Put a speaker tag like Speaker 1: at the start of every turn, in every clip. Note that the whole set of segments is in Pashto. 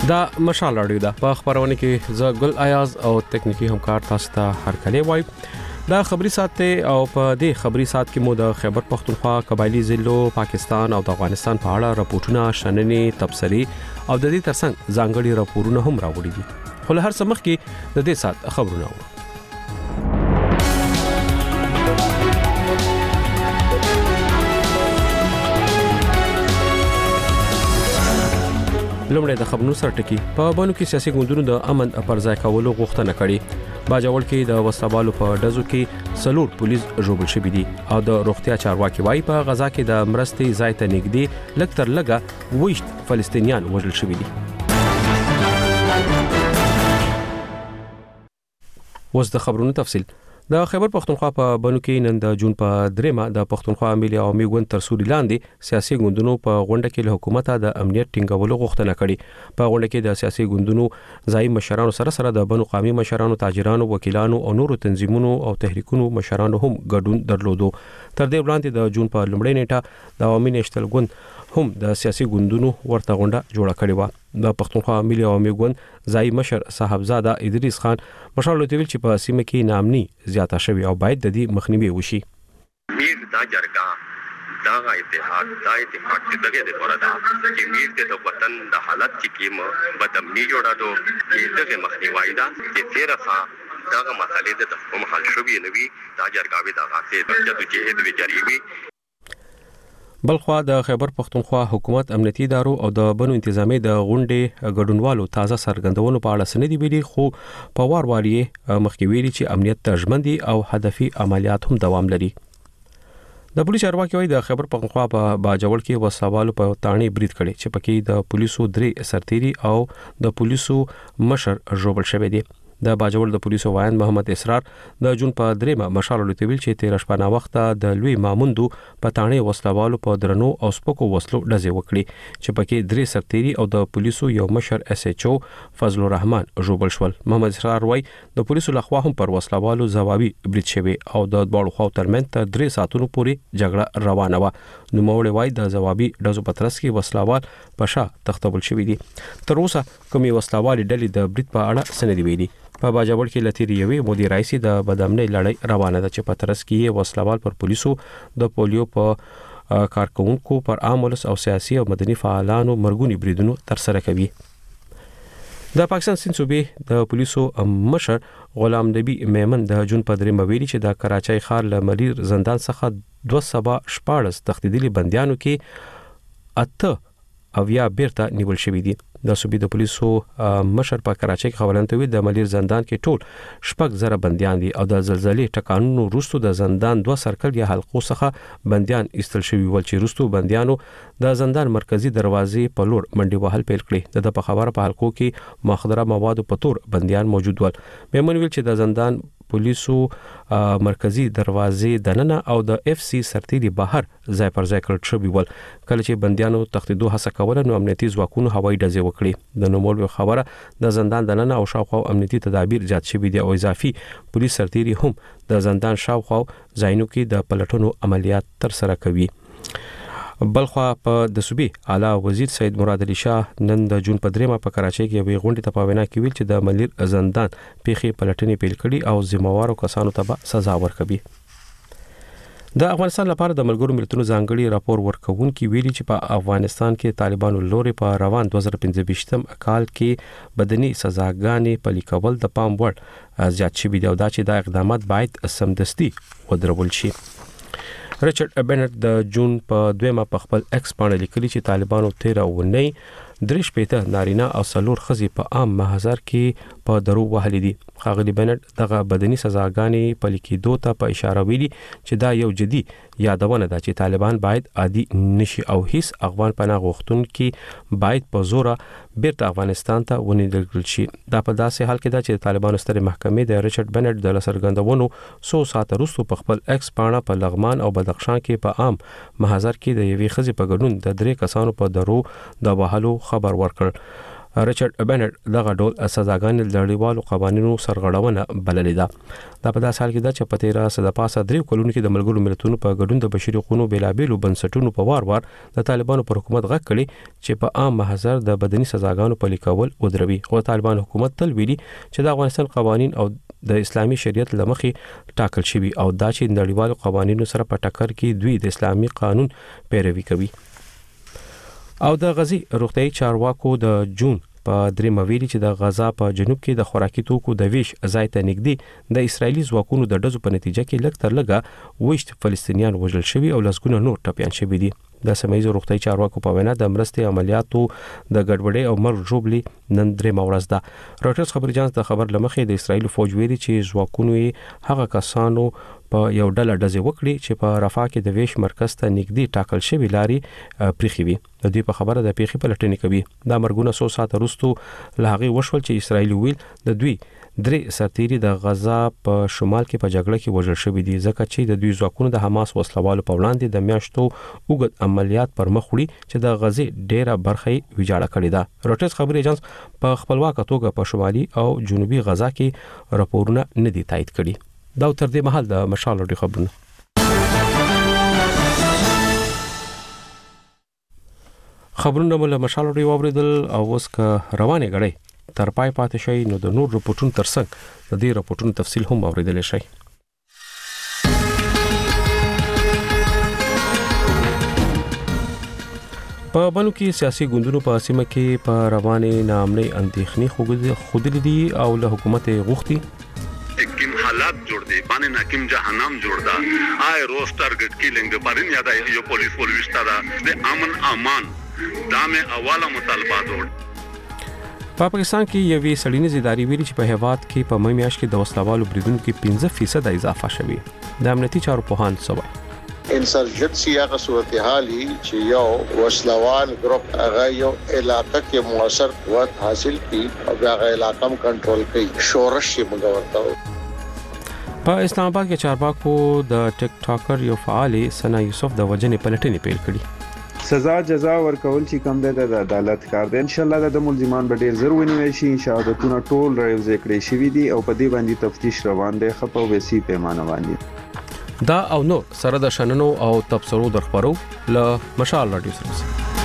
Speaker 1: دا مشال اړیو ده په خبرونه کې ز ګل ایاز او تکنیکی همکار تاسو ته هرکلی وای دا خبري ساعت او په دې خبري ساعت کې مو د خیبر پختونخوا قبایلی ضلعو پاکستان او د افغانستان په اړه راپورټونه شننې تبصري او د دې ترڅنګ ځانګړي راپورونه هم راوړي دي خو له هر څه مخکې د دې ساعت خبرونه و لومړی د خبرونو سرټکی په بانو کې سیاسي ګوندونو د امن پر ځای کولو غوښتنه کړې باجوړ کې د وسلوالو په ډزو کې سلور پولیس ژوبل شوي دي او د روغتیا چارواکي وايي په غزا کې د مرستې ځای ته نږدې لږ تر لږه 20 فلسطینیان وژل شوي دي اوس د خبرونو تفصیل د خیبر پختونخوا په بنو کې نن د جون په دریمه د پختونخوا ملي عوامي ګوند تر سوري لاندې سیاسي ګوندونو په غونډه کې له حکومت د امنیت ټینګولو غوښتنه کړې په غونډه کې د سیاسي ګوندونو ځای مشرانو سره د بنو قومي مشرانو تاجرانو وکیلانو او نورو تنظیمونو او تحریکونو مشرانو هم ګډون درلودو تر دې وړاندې د جون په لومړۍ نیټه د عوامي نېشنل ګوند هم د سیاسي ګوندونو ورته غونډه جوړه کړې و د پختونخوا ملي عوامي ګوند ځای مشر صاحبزاده ادریس خان مشال لوتویل چې په سیمه کې نامني زیاته شوی او باید د دې مخنیوي وشي
Speaker 2: میر دا جرګه دا اتحاد دغه د پردا چې میر د وطن د حالت چې کیمه بدامني جوړاډو چې دغه مخنیوي دا چې تیرخه دغه مسالې د کوم حل شوی نوي دا جرګاوي دا غاټه د جهاد وجاري وي
Speaker 1: بلخوا د خیبر پختونخوا حکومت امنیتي ادارو او د بنو انتظامی د غونډې ګډونوالو تازه سرګندونو په اړه سندې ویلي خو په واری مخکې ویلي چې امنیت ترجمندي او هدفي عملیات هم دوام لري د پولیس چارواکي وايي د خیبر پختونخوا په باجوړ کې وسوالو په تانی برید کړي چې پکې د پولیسو 3 سرتيري او د پولیسو مشر ژوبل شوی دی د باجوړ د پولیسو وایند محمد اسرار د جون په دریمه مشال لوتویل چې 13 شپه وخت د لوی ماموندو په تانی وسلوالو په درنو او سپکو وسلو ډزې وکړي چې پکې 3 سرتيري او د پولیسو یو مشر اس ایچ او فضل الرحمن ژوبل شول محمد اسرار وايي د پولیسو لخوا هم پر وسلوالو ځوابي برید شوی او د دوړو خو ترمن تر 3 ساعتونو پورې جګړه روانه و نو موري وايي د ځوابي ډزو په ترڅ کې وسلوال پشا تختبل شوی دي تر اوسه کومي وسلوالي ډلې د برید په اړه سندې ویلي په باجوړ کې لتیری یوي مودي رئیس د بدامنۍ لړۍ روانه ده چې په ترڅ کې وسلوال پر پولیسو د پولیو په کارکونکو پر عامولس او سیاسي او مدني فعالانو مرګونی بریدونو تر سره کوي د پاکستان سند صوبې د پولیسو مشر غلام نبی میمن د جون په درې مویلي چې د کراچۍ ښار له ملیر زندان څخه 214 تښتیدلي بنديانو کې اته اویا بیرته نیول شوی دي د صوبې د پولیسو مشر په کراچۍ کې خبرانتوي د ملیر زندان کې ټول شپږ زره بنديان دي او د زلزلې ټکانونو وروسته د زندان 2 سرکل یا حلقو څخه بنديان ایستل شوی ول چې وروسته بنديانو د زندان مرکزی دروازې په لور منډي وهل پیل کړي د په خبره په حلقو کې مخدره مواد په تور بنديان موجود ول میمن ویل چې د زندان پولیسو مرکزی دروازې دننه او د اف سی سرتيري بهر ځای پر ځای کړل شوی ول کله چې بنديانو تښتیدو هڅه کوله نو امنیتي ځواکونو هوایي ډزې وکړي د نومول خبره د زندان دننه او شاوخوا امنیتي تدابیر زیات شوي دي او اضافي پولیس سرتيري هم د زندان شاوخوا ځایونو کې د پلټنو عملیات تر سره کوي بلخوا په د صوبې اعلی وزیر سید مراد علي شاه نن د جون په دریمه په کراچۍ کې یوې غونډې ته په وینا کې ویل چې د ملیر زندان پیخي پلټنې پیل کړي او ذمہوارو کسانو ته سزا ورکوي د افغانستان لپاره د ملګرو ملتونو ځانګړي راپور ورکوونکي ویلي چې په افغانستان کې طالبانو لوري په روان 2015 کال کې بدني سزاګانې پلي کول د پام وړ زیات شوي دي او دا چې د اقدامات باید سمدستي ودرول شي ریچارډ بنټ د جون په دویمه په خپل ایکس باندې لیکلي چې طالبانو 13 ونې درش پېته نارینه او څلور ښځې په عام محضر کې په درو وهلي دي ښاغلي بنټ دغه بدني سزاګانې پلي کېدو ته په اشاره ویلي چې دا یو جدي یادونه ده چې طالبان باید عادي نشي او هیڅ افغان پناه غوښتونکي باید په زوره بیرته افغانستان ته ونیول شي دا په داسې حال کې ده چې طالبانو سترې محکمې د ریچارډ بنټ د لسرګندونو 100 ساعت وروسته په خپل ایکس باندې په لغمان او بدخشان کې په عام محضر کې د یوې ښځې په ګډون د 3 کسانو په درو د وهلو خبر ورکړ ریچارډ بنټ دغه ډول سزاګانې د نړیوالو قوانینو سرغړونه بللې ده. دا په داسې حال کې ده چې په تیره سده پاسه 3 کلونو کې د ملګرو ملتونو په ګډون د بشري حقوقو بېلابېلو بنسټونو په وار د طالبانو پر حکومت غږ کړي چې په عام محضر د بدني سزاګانو پلي کول ودروي. خو طالبان حکومت تل ویلي چې د افغانستان قوانین او د اسلامي شریعت لمخې ټاکل شوی او دا چې نړیوالو قوانینو سره په ټکر کې دوی د اسلامي قانون پیروي کوي. او د غزي روغتيایي چارواکو د جون په درېمه ویلي چې د غزا په جنوب کې د خوراکي توکو د ویش ځای ته نږدې د اسرایلی ځواکونو د ډزو په نتیجه کې لږ تر لږه وشت فلسطینیان وژل شوي او لسګونه نور ټپيان شوي دي. د سیمه‌ییزو روغتيایي چارواکو په وینا د مرستې عملیاتو د ګډوډۍ او مرګ ژوبلې نن درېمه ورځ ده. رويټرز خبري اژانس د خبر لمخې د اسرایلی فوج ویلي چې ځواکونو یې هغه کسانو په یو ډله ډزې وکړي چې په رفح کې د ویش مرکز ته نږدې ټاکل شوی لاري پریخي وي. د دې په خبره د پیخي پلټنې کوي. دا مرګونه 100 ساعت وروسته له هغه وشول چې اسرایلی ویل د دوی 3 سرتیري د غزا په شمال کې په جګړه کې وژل شوی دي ځکه چې د دوی ځواکونو د حماس وسلوالو په وړاندې د میاشتو اوږد عملیات پر مخ وړي چې د غزې ډیره برخه ویجاړه کړې ده. رويټرز خبري اژانس په خپلواک توګه په شمالي او جنوبي غزا کې راپورونه نه دي تایید کړي. دا تر دې مهال د مشال لري خبرونه. خبرونه مله مشال لري واوریدل او اوس که روانه غړي تر پای پاتې شي نو د نور رپورټونو ترڅنګ د دې رپورټونو تفصیل هم اوریدل شي. په بانو کې سیاسي ګوندونو په سیمه کې په روانه نامنۍ اندېښنې خودلې دي او له حکومت غوښتي
Speaker 3: کیم حالات جوړ دي باندې ناکیم جهنم جوړ دا آی روز ټارګټ کیلینګ د پرین یاد یو پولیس وستا دا د امن امان دامه اواله مطالبات وړ.
Speaker 1: په پاکستان کې یوې سړینې زیداری ویلي چې په هیواد کې په مې میاشت کې د وسلوالو بریدونکو کې 15% اضافه شوی. د امنیتي چارو پوهان سوي
Speaker 4: انسرجنسی هغه صورتحال چې یو وسلوال ګروپ هغه یو علاقې کې موثر قوت حاصل کړي او هغه علاقې هم کنټرول کړي شورش یې مګورته.
Speaker 1: په اسلام آباد کې چارواکو د ټیک ټاکر یو فعال سنا یوسف د وجنې پلټنې پیل کړي.
Speaker 5: سزا جزا ورکول چې کوم د عدالت کار دی. ان شاء الله د ملزمان به ډیر زر ونیول شي. شهادتونه ټول راوځي کړي شوی دي او په دې باندې تفتیش روان دی خپو وسی پیمانه باندې.
Speaker 1: دا او نو سره د شننو او تبصرو درخبرو له مشال رادیو سره.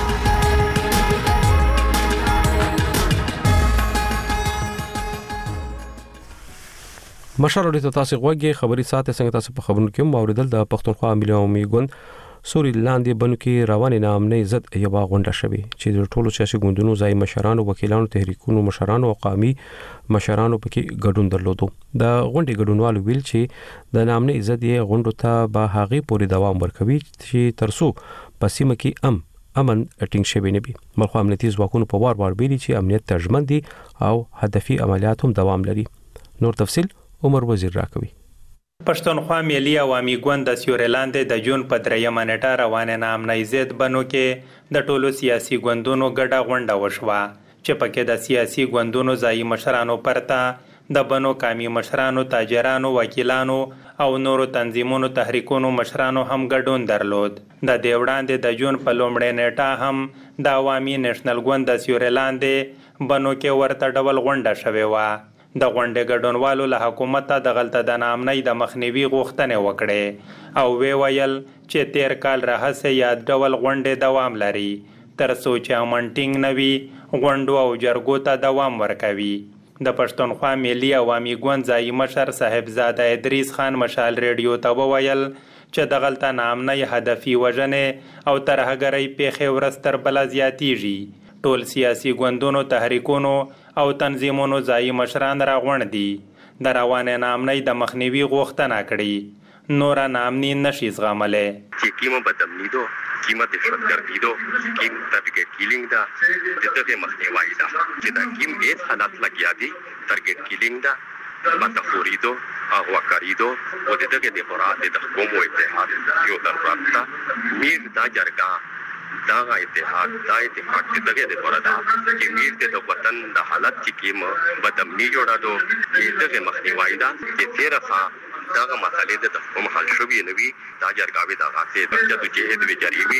Speaker 1: مشال رادیو تاسو غوږی خبري ساته څنګه تاسو په خبرونو کې موریدل د پښتونخوا ملي عمومي ګوند سوري لاندې بنو کې روانې نامنۍ ضد یو غونډه شوه چې د ټولو سیاسي ګوندونو ځای مشرانو وکیلانو تحریکونو مشرانو او قومي مشرانو پکې ګډون درلودو. د غونډې ګډونوالو ویل چې د نامنۍ ضد یې غونډو ته به هغه پورې دوام ورکوي چې ترڅو په سیمه کې امن ټینګ شوی نه وي. مخ امنیتي ځواکونو په وار ویلي چې امنیت ترجمن دي او هدفي عملیات هم دوام لري. نور تفصیل عمر وزیر راکوي.
Speaker 6: پښتونخوا ملي عوامي ګوند د سیورلاند د جون په 3 نیټه روانه نامنۍ ضد بنو کې د ټولو سیاسي ګوندونو ګډه غونډه وشوه چې پکې د سیاسي ګوندونو ځای مشرانو پرته د بنو قومي مشرانو تاجرانو وکیلانو او نورو تنظیمونو تحریکونو مشرانو هم ګډون درلود. د دې وړاندې د جون په لومړۍ نیټه هم د عوامي نېشنل ګوند د سیورلاند بنو کې ورته ډول غونډه شوې و. د غونډې ګډونوالو له حکومت د غلطه د نامنۍ د مخنیوي غوښتنې وکړې او ویل چې 13 کال راهیسې یاد ډول غونډې دوام لري تر څو چې امن ټینګ نه وي غونډو او جرګو ته دوام ورکوي. د پښتونخوا ملي عوامي ګوند ځای مشر صاحبزاده ادریس خان مشال ریډیو ته وویل چې د غلطه نامنۍ هدفي وژنې او ترهګرۍ پیښې ورځ تر بله زیاتیږي. ټول سیاسي ګوندونو تحریکونو او تنظیمونو ځای مشران راغونډ دي د روانه نامنۍ د مخنیوي غوښتنه کړې. نور نامنۍ نشي زغملې
Speaker 2: چې کیمه بدامنیدو کیمه دهشتګردیدو کیم ټارګټ کیلینګ دا دغه مخنیوي دا چې دا کیم هیڅ حالات لګیا دي ټارګټ کیلینګ دا متفوریدو او وکریدو او دغه د قرآن د قومو اتحاد یو درته میر دا جرګه دا اتحاد چې دغه د پردا چې میر د وطن د حالت چې کیم بدامنی جوړادو دغه مخنیوي دا چې تیرخه داغه مسالې د کوم حل شوی نوي دا جرګاوي دا غاته د جدوجہد وچریوي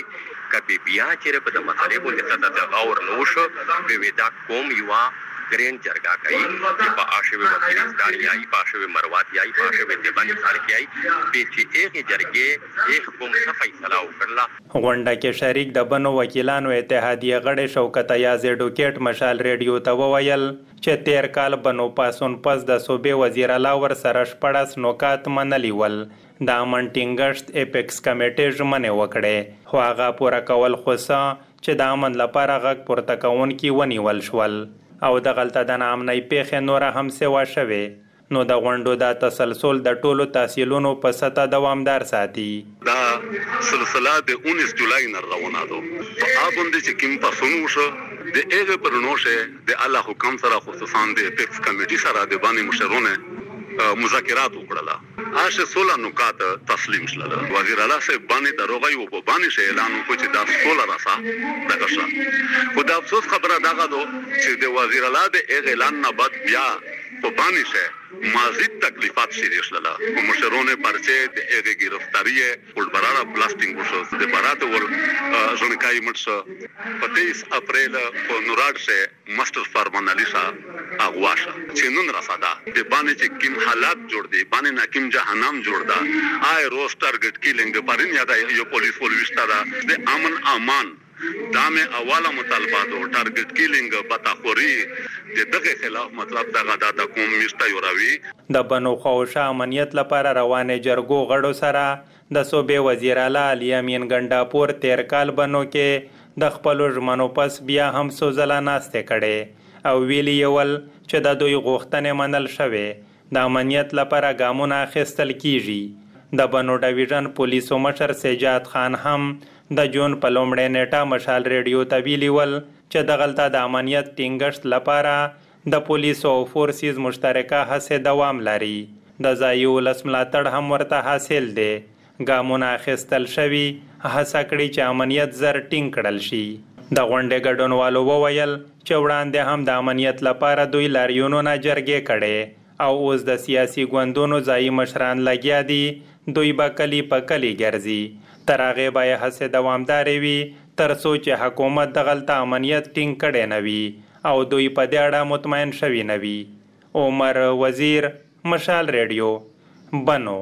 Speaker 2: کبي بیا چې په د مسلې باندې څه د غور نوشو به ودا کوم یو ګرین جرګه کوي چې په عاشوي وکیلستان یای په عاشوي مروات یای په عاشوي دیوانی سال کې یای به چې هغه جرګې هیڅ کوم څه فیصله وکړه.
Speaker 6: غونډه کې شریک د بنو وکیلانو اتحادیه غړي شوکت ایاز ایډوکیټ مشال ریډیو ته وویل چې 13 کال بنو پاسون پس د صوبې وزیر اعلی ور سره شپړس نوکات منلی ول د امن ټینګښت اپیکس کمیټې ژمنه وکړه خو هغه پوره کول خوسه چې د امن لپاره غږ پورته کوونکي ونیول شول او د غلطه د نامنۍ پیښې نور هم سوا شوه. نو د غونډو د تسلسل د ټولو تحصیلونو په سطح دوامدار ساتي.
Speaker 3: دا سلسله د 19 جولای نه روانه ده. په اوبند چې کوم پاسونو شو د هغه پرنوشه د الله حکم سره خصوصا د اپیکس کمیټې سره د باندې مشرونه مذاکرات وکړل. آشه 16 نکات تسلیم شول. وزیر اعلی صاحب باندې دروغي او په باندې شه اعلان وکړ چې دا 16 راسه دغه خو د افسوس خبره دغه ده چې د وزیر اعلی د اعلان نه بعد بیا په باندې شه مزید تکلیفات شریع شول. مشرونه پرچه د هغه گرفتاری ولبراره بلاستینګ وشو د برات ول ژوندکای مرشه په 23 اپریل په نوراد شه ماستر فارمانالیسا اغواشه چې نن راساده د باندې چې کوم حالات جوړ دي باندې ناکیم جهنم جوړ دا آی روز ټارګټ کیلینګ پرین یاده یو پولیس ولويستا دا د امن امان دامه اواله مطالبات او ټارګټ کیلینګ بتاخوري د دغه خلاف مطلب دغه د کوم مشته یوروي.
Speaker 6: د بنو خوشه امنیت لپاره روانه جرګو غړو سره د صوبې وزیر اعلی علي امین ګنڈاپور 13 کال بنو کې د خپل ژمنو پس بیا هم سوزلا ناشته کړي او ویلی ول چې د دوی غوښتنې منل شوه د امنیت لپاره ګامونه اخیستل کیږي. د بنو ډیویژن پولیسو مشر سجاد خان هم د جون په لومړۍ نیټه مشال ریډیو ته ویلي ول چې د غلطه د امنیت ټینګښت لپاره د پولیسو او فورسز مشترکه هڅې دوام لري. د ځایي ولس ملاتړ هم ورته حاصل دی. ګامونه اخیستل شوي هڅه کړې چې امنیت زر ټینګ کړل شي. د غونډې ګډونوالو وویل چې وړاندې هم د امنیت لپاره دوی لاریونونه جرګې کړي او اوس د سیاسي ګوندونو ځایي مشران لګیا دي دوی به کلی په کلی ګرځي. تر هغې به یې هڅې دوامدارې وي تر څو چې حکومت د غلطه امنیت ټینګ کړی نه وي او دوی په دې اړه مطمئن شوي نه وي. عمر وزیر، مشال ریډیو، بنو.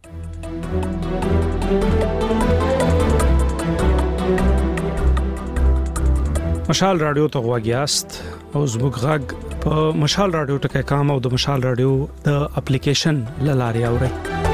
Speaker 7: مشال رادیو ته غواګیاست او زموږ غږ په مشال رادیو ټکی کام او د مشال رادیو د اپلیکیشن لاري اوري.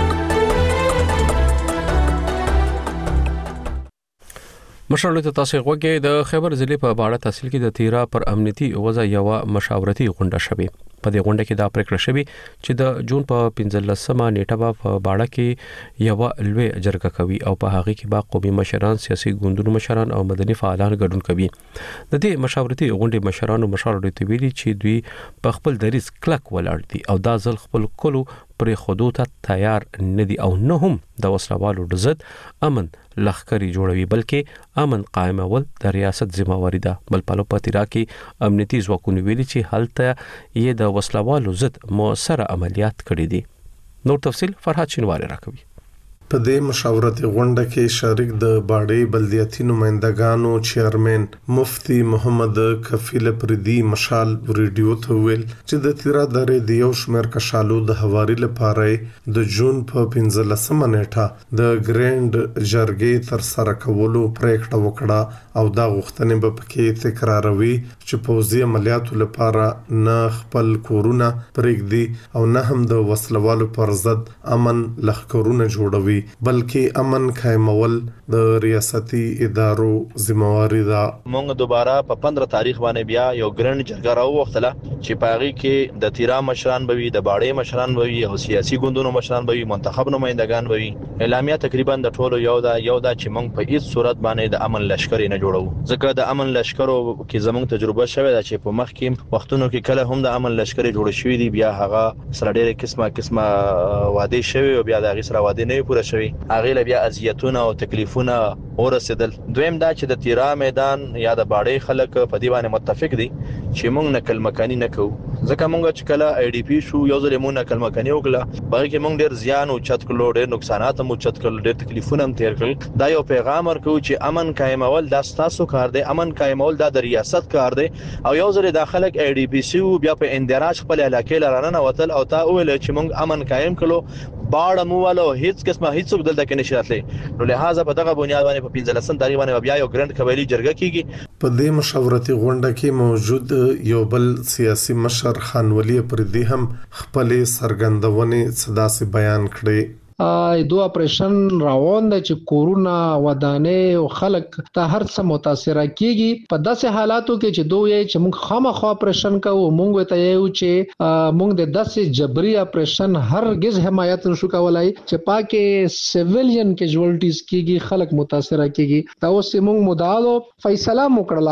Speaker 1: مشرانو ته تاسو غوږی د خیبر ضلع په باړه تحصیل کې د تیرا پر امنیتي وضع یو مشاورتي غونډه شوه. په دې غونډه کې دا پریکړه شوه چې د جون په 15مه نیټه په باړه کې یو لوی جرګه کوي او په هغه کې با قومي مشران، سیاسي ګوندونو مشران او مدني فعالان ګډون کوي. د دې مشاورتي غونډې مشرانو مشورې ته ویلي چې دوی په خپل دریځ کلک ولاړ دي او دا ځل خپل کولو پر خودو ته تیار نه دي او نه هم د وسلوالو د ضد امن لخکري جوړوي بلکې امن قائمول د ریاست ذمہواری ده. بل په پاتیرا کې امنیتي ځواکونه ویلي چې هلته یې د وسلوالو ضد موثر عملیات کړي دي. نور تفصیل فرحات شینواری راکوي.
Speaker 8: په دې مشاورتي غونډه کې شریک د باړې بلدیاتي نمائندګانو چیرمن مفتی محمد کفیل پردي مشال ریډیو ته ویل چې د تیرا درې د یو شمېر کشالو د حواري لپاره د جون په 15مه نیټه د ګریند جرګې تر سره کولو پریکړه وکړه او دا غوښتنې به پکې تکراروي چې پوځي عملیاتو لپاره نه خپل کورونه پرېږدي او نه هم د وسلوالو پر ضد امن لخکرونه جوړوي بلکې امن قائمول د ریاستي ادارو ذمہواری ده.
Speaker 9: موږ دوباره په 15 تاریخ باندې بیا یو ګرند جرګه راووختله چې پاغي کې د تیرا مشران بوي، د باړې مشران بوي او سیاسي ګوندونو مشران بوي، منتخب نمائندگان بوي. اعلامیه تقریبا د ټولو یو دا چې موږ په هیڅ صورت باندې د امن لشکري نه جوړو ځکه د امن لشکرو کې زموږ تجربه شوه دا چې په مخ کې وختونو کې کله هم د امن لشکري جوړ شوی دی بیا هغه سره ډېر قسمه وعده شوی او بیا د هغه سره وعده نه پوره شوی هغه بیا اذیتونه او تکلیفونه ورسېدل. دویم دا چې د تیرا میدان یا د باړې خلک په دی باندې متفق دي چې موږ نقل مکانی نه کوو ځکه مونږ چې کله آی ډی پی شو یو ځل مونږه کلمه کني وکړه بلکې مونږ ډیر زیان او چت کړو ډیر نقصانات مو چت کړل ډیر تکلیفونه هم تیر کړل دا یو پیغام ورکو چې امن قائمول دا ستاسو کار دی امن قائمول دا د ریاست کار دی او یو ځل داخله آی ډی پی سی بیا په اندراج خپل علاقې لرانه وتل او تا ویل چې مونږ امن قائم کړو باړه مو والو هیڅ قسمه هیڅ بدل د کې نشاتلې نو لہذا په دغه بنیاد باندې په 15 تاریخ باندې بیا یو ګرند قبایلی جرګه کیږي
Speaker 8: په دې مشاورتي غونډه کې موجود یو بل سیاسي مشر خان ولی پردي هم خپل سرګندونه صدا سي بیان کړي
Speaker 10: دو اپریشن روان د چې کورونا ودانې او خلک ته هر څه متاثر کیږي په داسې حالاتو کې چې دوی چې موږ خامخا اپریشن کوو موږ ته یو چې موږ د داسې جبري اپریشن هرگز حمایت نشو کولای چې پاکه سیویلین کیجوالټیز کیږي خلک متاثر کیږي دا اوس موږ مدعو فیصله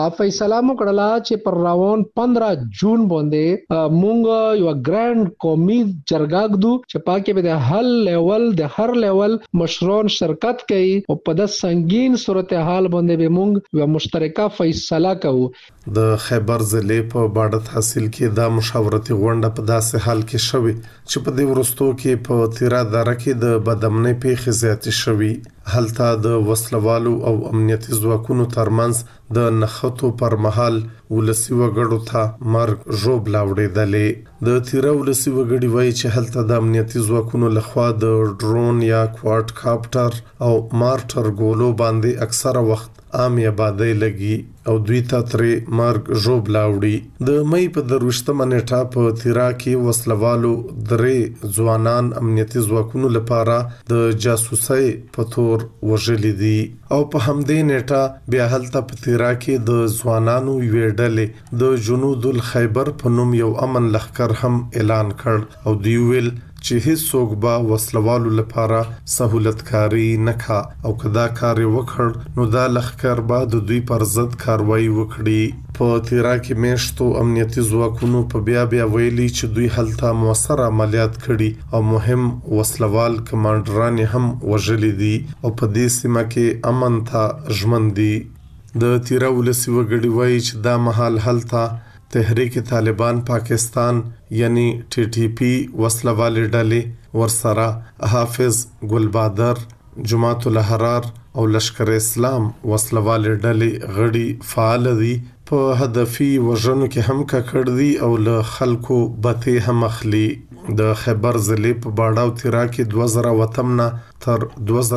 Speaker 10: وکړه چې پر روان 15 جون باندې موږ یو ګرانډ قومي جرګه غدو چې پاکه به د هل لیول د هر لیول مشران شرکت کوي او په د سنگین صورتحال باندې به موږ یو مشترکه فیصله کوو
Speaker 8: د خیبر ضلع په باډه تحصیل کې د مشاورتي غونډه په داسې حال کې شوې چې په دې ورستو کې په تیرا دره کې د بدامنۍ پیښې زیاتې شوې هلته د وسلوالو او امنیتي ځواکونو ترمنځ د نخښتو پر مهال ولسی وګړو ته مرګ ژوب لاوړېدلې د تیرا ولسی وګړي وایي چې هلته د امنیتي ځواکونو لخوا د ډرون یا کوارډ کاپټر او مارټر ګولو باندې اکثره وخت عام آبادی لګي او دوی ته ترې مرګ ژوب لاوړي د مې په دروشتمه نیټه په تیرا کې وسلوالو درې ځوانان امنیتي ځواکونو لپاره د جاسوسۍ په تور وژلي دي او په همدې نیټه بیا هلته په تیرا کې د ځوانانو ویډلې د جنود الخیبر په نوم یو امن لخر هم اعلان کړ او دی ویل چې هیڅ څوک به وسلوالو لپاره سہولتکاری نه کا او کدا کار وکړ نو دا لخر به د دوی پر ضد کاروایی وکړي په تیرا کې میشتو امنیتي ځواکونو په بیا ویلي چې دوی هلته موثر عملیات کړي او مهم وسلوال کمانډران هم وژلي دي او په دې سیمه کې امن ته ژمن دي د تیرا ولسی وګړي وایي چې دا محل هلته تحریک طالبان پاکستان یعنی ټي ټي پی وسلوال ډلې ورسره حافظ ګلبادر جماعت الاحرار او لشکر اسلام وسلوال ډلې غړي فعال دي په هدفي وژنو کې هم کړ دي او له خلکو بته هم اخلي د خیبر ضلع په باډاو تیرا کې 2008 تر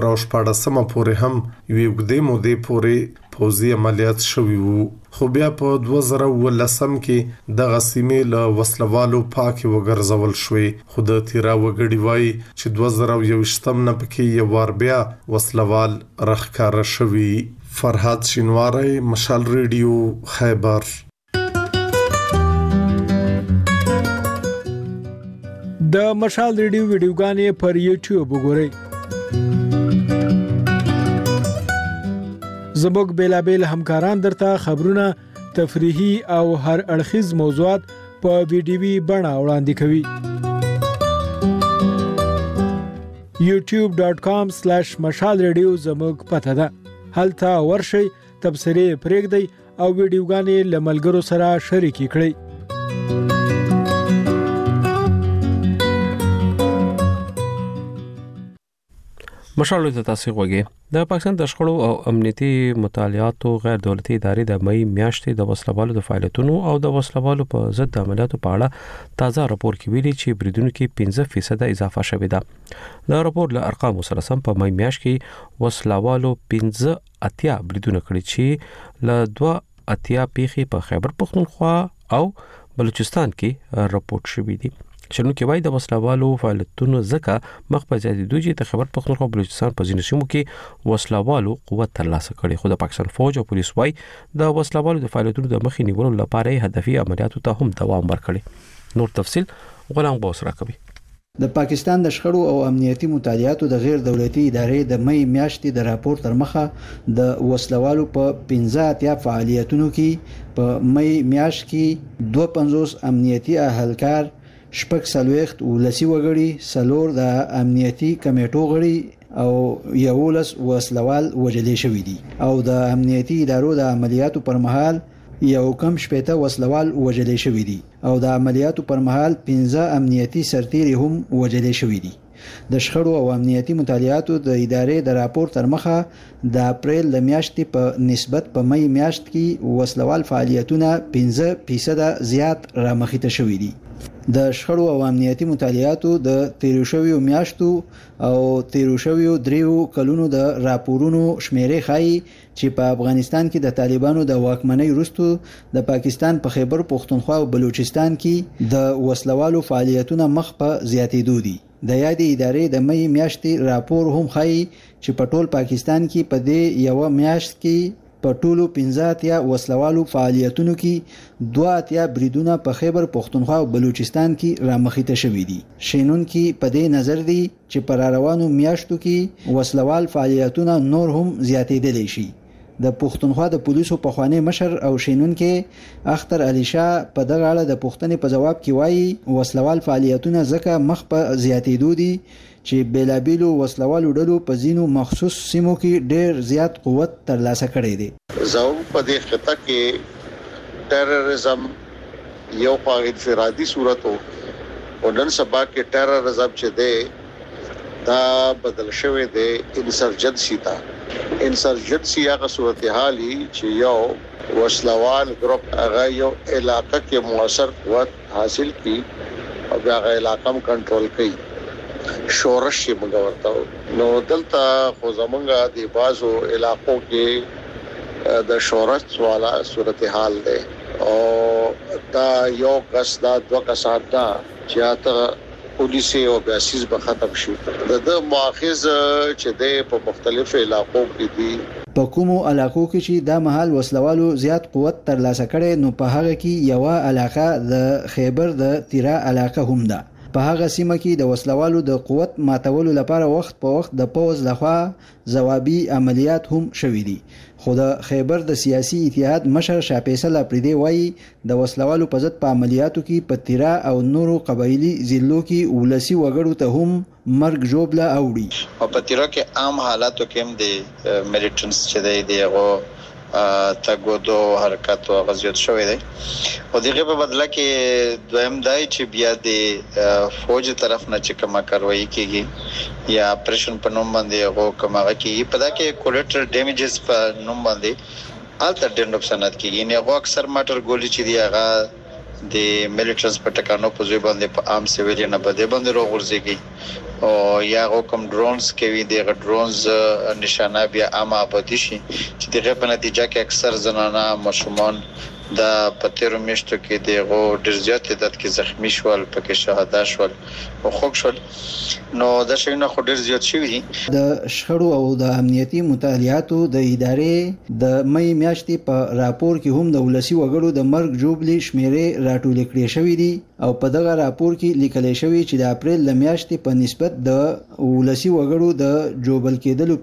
Speaker 8: 2014 پورې هم یو وګړي مودې پورې فوزي عملیات شوي وو خو بیا په 2019 کې د غسیمې له وسلوالو پاکي وګرځول شوې خو د تیرا وګړي وایي چې 2021 نه پکې یو وار بیا وسلوال رخکاره شوي فرحات شینواری مشال ریډیو خیبر
Speaker 7: د مشال ریډیو ویډیوګانې پر یوټیوب وګورئ زموږ بیلابل همکاران درته خبرونه تفریحي او هر اړخیز موضوعات په ویډیوي بڼه وړاندې کوي youtube.com/mashalradio زموږ پته ده هلته ورشئ تبصرې پرېږدئ او ویډیوګانې لملګرو سره شریکې کړئ
Speaker 1: مشال ته تاسو غوږی د پاکستان د شخړو او امنیتي مطالعاتو غیر دولتي ادارې د مئی میاشتې د وسلوالو د فعالیتونو او د وسلوالو په ضد عملیاتو په اړه تازه راپور کې ویلي چې بریدونکو کې 15% اضافه شوې ده دا راپور له ارقام سره سم په مئی میاشت کې وسلوالو 15 بریدونه کړي چې له 2 پیښې په خیبر پختونخوا او بلوچستان کې راپورټ شوې دي شنو کې وای د وسلوالو فعالیتونو ځکه مخ په زیاتېدو چې د خیبر پختونخوا او بلوچستان په ځینو سیمو کې وسلوالو قوت ترلاسه کړي خو د پاکستان فوج او پولیس وای د وسلوالو د فعالیتونو د مخې نیولو لپاره هدفي عملیاتو ته هم دوام ورکړي نور تفصيل غلام غوث راکوي
Speaker 11: د پاکستان د شخړو او امنیتي مطالعاتو د غیر دولتي ادارې د مئی میاشتې د راپور تر مخه د وسلوالو په 15 فعالیتونو کې په مئی میاشت کې 250 امنیتي اهلکار شپږ سلويخت ولسی وګړي سلور د امنیتي کمیټو غړي او یولس وسلوال وجلې شوې دي او د امنیتي ادارو د عملیاتو پر مهال یو کم شپېته وسلوال وژل شوي دي او د عملیاتو پر مهال 15 امنیتي سرتیري هم وژل شوي دي. د شخړو او امنیتي مطالعاتو د ادارې د راپور تر مخه د اپریل د میاشتې په نسبت په مې میاشت کې وسلوال فعالیتونه 15% زیات رامخته شوي دي. د شخړو او امنیتي مطالعاتو د 13 میاشتو او 13 کلونو د راپورونو شمیرې ښایي چې په افغانستان کې د طالبانو د واکمنۍ وروسته د پاکستان په خیبر پختونخوا او بلوچستان کې د وسلوالو فعالیتونه مخ په زیاتېدو دي. د یادې ادارې د مې میاشتې راپور هم ښایي چې په ټول پاکستان کې په دې یو میاشت کې په ټولو 15 وسلوالو فعالیتونو کې 2 بریدونه په خیبر پختونخوا او بلوچستان کې رامخته شوي دي. شینونکي په دې نظر دي چې پر روانو میاشتو کې وسلوال فعالیتونه نور هم زیاتېدلی شي. د پښتونخوا د پولیسو پخوانی مشر او شینونکي اختر علي شاه په دغه اړه د پښتنې په جواب کې وایي وسلوال فعالیتونه ځکه مخ په زیاتېدو دي چې بیلابیلو وسلوالو ډلو په ځینو مخصوص سیمو کې ډېر زیات قوت ترلاسه کړی دی.
Speaker 4: زو په دې خطه کې ټیرریزم یو په انفرادي صورت او نن سبا کې ټیرریزم چې دی دا بدل شوی دی انسرجنسی ته. انسرجنسی هغه صورتحال چې یو وسلوال ګروپ هغه یو علاقې کې موثر قوت حاصل کی او هغه علاقې کنټرول کوي شورش یې موږ ورته نو دلته خو زمونږ د بازو علاقو کې د شورش والا صورتحال دی او دا یو کس دا دوه کسان دا چې تا پولیس او بیاسیز به ختم شي د مؤاخذ چې د په مختلفو علاقو کې دي
Speaker 11: په کومو علاقو کې چې د محل وسلوالو زیات قوت ترلاسه کړي نو په هغه کې یو علاقه د خیبر د تیرا علاقه هم ده. په هغه سیمه کې د وسلوالو د قوت ماتولو لپاره وخت په وخت د پوز لخوا ځوابي عملیات هم شوي دي. خو د خیبر د سیاسي اتحاد مشر شاپیسل اپریدي وایي د وسلوالو په ضد په عملیاتو کې په تیرا او نورو قبایلی ضلعو کې ولسی وګړو ته هم مرګ جوړه اوړي
Speaker 12: او په تیرا کې عام حالاتو کې هم د میلیټنټس چې دی تاګو دو حرکت او غزيات شوې ده او دغه په بدله کې دویم دای چې بیا د فوج طرف نه چې کومه کاروایی کیږي یا اپریشن په نوم باندې هغه کومه کیږي په دا کې کولیټرل ډیمیجز په نوم باندې الټر ډینډ اپ سنت کیږي نه هغه اکثر ماټر ګولې چې دی هغه د میلیټنټس په ټکانو په ځای باندې په عام سیویلین باندې راغورځيږي او یا کوم ډرونز کوي د ډرونز نشانه بیا عامه آبادی شي چې دغه په نتیجه کې اکثر زنانه ماشومان د پتیرو میشتو کې دغه ډیر زیات تعداد کې زخمی شول پکې شهادت شول او خوښ شول نو د شینه خو ډیر زیات شوی دي.
Speaker 11: د شخړو او د امنیتي مطالعاتو د ادارې د مې میاشتې په راپور کې هم د ولسی وګړو د مرګ جوړلې شمیرې راټول کړې شوې دي او په دغه راپور کې لیکل شوی چې د اپریل د میاشتې په نسبت د ولسی وګړو د جوړبل کېدلو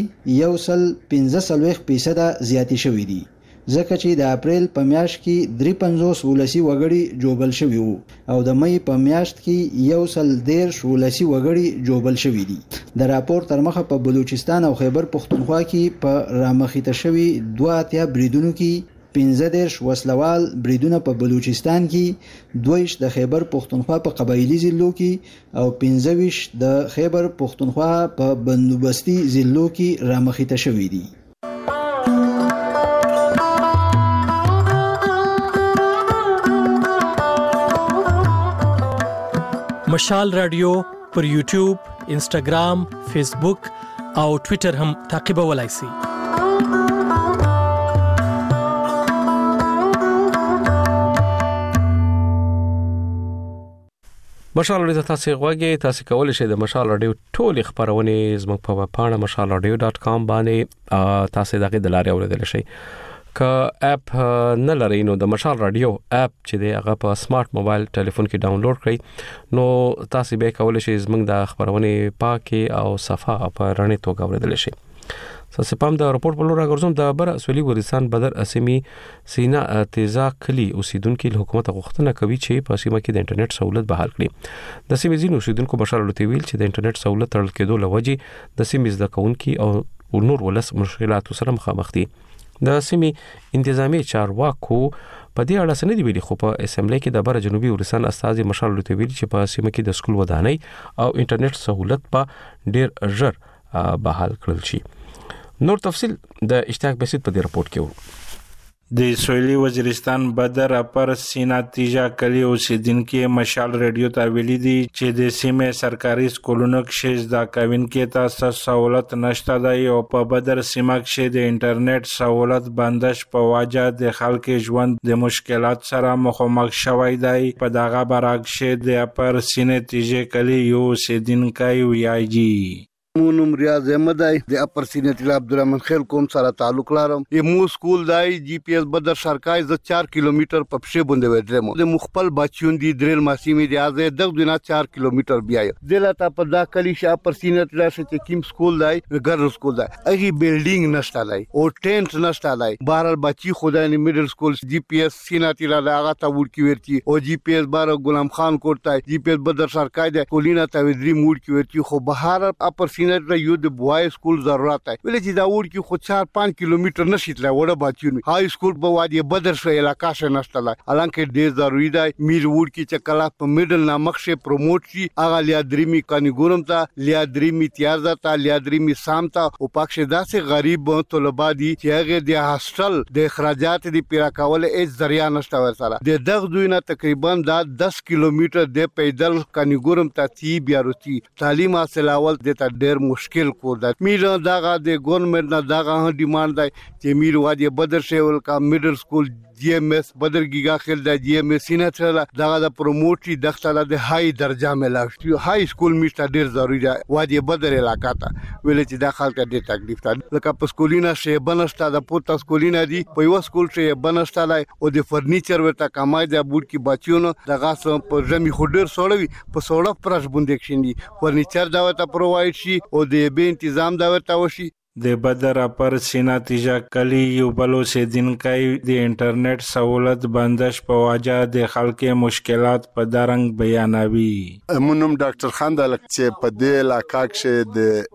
Speaker 11: پیښې 15% زیاتې شوې دي ځکه چې د اپریل په میاشت کې 53 ولسی وګړي جوړبل شوي وو او د مې په میاشت کې 113 ولسی وګړي جوړبل شوي دي. د راپور تر مخه په بلوچستان او خیبر پختونخوا کې په رامخته شوي 2 بریدونو کې 15 وسلوال بریدونه په بلوچستان کې 22 د خیبر پختونخوا په قبایلی ضلعو کې او 15 د خیبر پختونخوا په بندوبستي ضلعو کې رامخته شوي دي.
Speaker 13: مشال رادیو پر یوټیوب، انسټاګرام، فیسبوک او ټوئیټر هم تعقیبولای شئ.
Speaker 1: مشال رادیو تاسو غواګي تاسو کولای شئ د مشال رادیو ټول خبرونه زموږ په پاڼه mashalradio.com باندې تاسو دغه د لارې اوریدل شئ. که اپ نه لرئ نو د مشال رادیو اپ چې دی هغه په سمارټ موبایل ټلیفون کې ډاونلوډ کړئ نو تاسو به کولای شئ زموږ د خبرونه پاکي او صفه په رڼې توګه اوریدل شئ. ساسه پام د راپور په لور راغورځم د بر اسولي ورستان بدر اسمي سینا تیزا کلی اوسیدونکو حکومت غوښتنه کوي چې په سیمه کې د انټرنیټ سہولت بحال کړي. د سیمې ځینو اوسیدونکو مشال لته ویل چې د انټرنیټ سہولت تړل کېدو لوجه د سیمې زده کوونکو او نور ولس مشکلات سره مخامخ دي. د سیمې انتظامی چارواکو په دې اړه سندې ویلي خو په اسمبلی کې د بر جنوبي ورستان استاد مشال لوته ویلي چې په سیمه کې د سکول ودانۍ او انټرنیټ سہولت په ډیر ژر بحال کړل شي. نور تفصيل د اشتیاق بسیط په دې رپورت کې وو.
Speaker 14: د سویلي وزیرستان بدر اپر سینا تیجا کلی اوسیدونکو مشال ریډیو ته ویلي دي چې د سیمې سرکاري سکولونو کې زده کوونکو ته سہولت نشته دی او په بدر سیمه کې د انټرنیټ سہولت بندش په وجه د خلکو ژوند د مشکلات سره مخامخ شوی دی. په دغه برعکس د اپر سینا تیجا کلی یو اوسیدونکو ویایي
Speaker 15: مونم ریاض احمد ای د اپر سینټ عبدالرحمن خیل کوم سره تعلق لرم. یمو سکول دای جی پی ایس بدر سرکای ز 4 کیلومتر په پښه باندې ودرم. د مخبل بچون دی درل ماسیمه دی از د دنا 4 کیلومتر بیاي دلته په دا کلی ش اپر سینټ راشه کیم سکول دای ګر سکول دای اغي بیلډینګ نشته دای او ټینټ نشته دای. بهر بچی خدای نه میډل سکول جی پی ایس سینټ را هغه تا ورکی ورتی او جی پی ایس بار غلام خان کوټای جی پی ایس بدر سرکای د کولینا تا ودری موډ کی ورتی خو بهر اپر سینټ یو د بوای سکول ضرورت ہے ولې چې دا ور کې خو 4-5 کیلومتر نشیتله وړه بچو های سکول په وادي بدر شو علاقہ شه نشتله الانکه ډیر ضروری دی میر ور کې چې کلا په میډل نامخشه پروموټ شي اغه لیا دریمی کانی ګورم ته لیا دریمی تیار تا لیا دریمی سام تا او پښه داسې غریب طلبه دي چې هغه د هاستل د اخراجات دی پیرا کول هیڅ ذریعہ نشته ورسره د دغه دوی نه تقریبا دا 10 کیلومتر د پیدل کانی ګورم ته تی بیا روتی تعلیم حاصل اول د ته ډیر مشکل کو دا میر داغه د ګورنمنت نه داغه ډیماند دی چې میر وادي بدر شیول کا میډل سکول جی ایم ایس بدر گیگا خل دا جی ایم ایس سینټر داغه د پروموټي دختله د های درجه ملاوي های سکول میشته ډیر ضروری دی وادي بدر علاقہ ته ویل چې د خلک ډیر تکلیف تا لکه په سکولینا شی بنستا د پورتا سکولینا دی په یو سکول شی بنستا لای او د فرنیچر ورته کمای د بوټ کی بچیونو دغه سم په زمي خډر سوړوي په سوړه پرش بوندې کښندي فرنیچر دا ورته پرووایډ شي او د به تنظیم دا ورته وشي.
Speaker 14: د بدر اپر سینا تیجا کلی یو بلو سیدینکای د انټرنیټ سہولت بندش په وجه د خلکو مشکلات په درنګ بیانوي.
Speaker 16: مونږ ډاکټر خان د لکچې په دې علاقہ کې د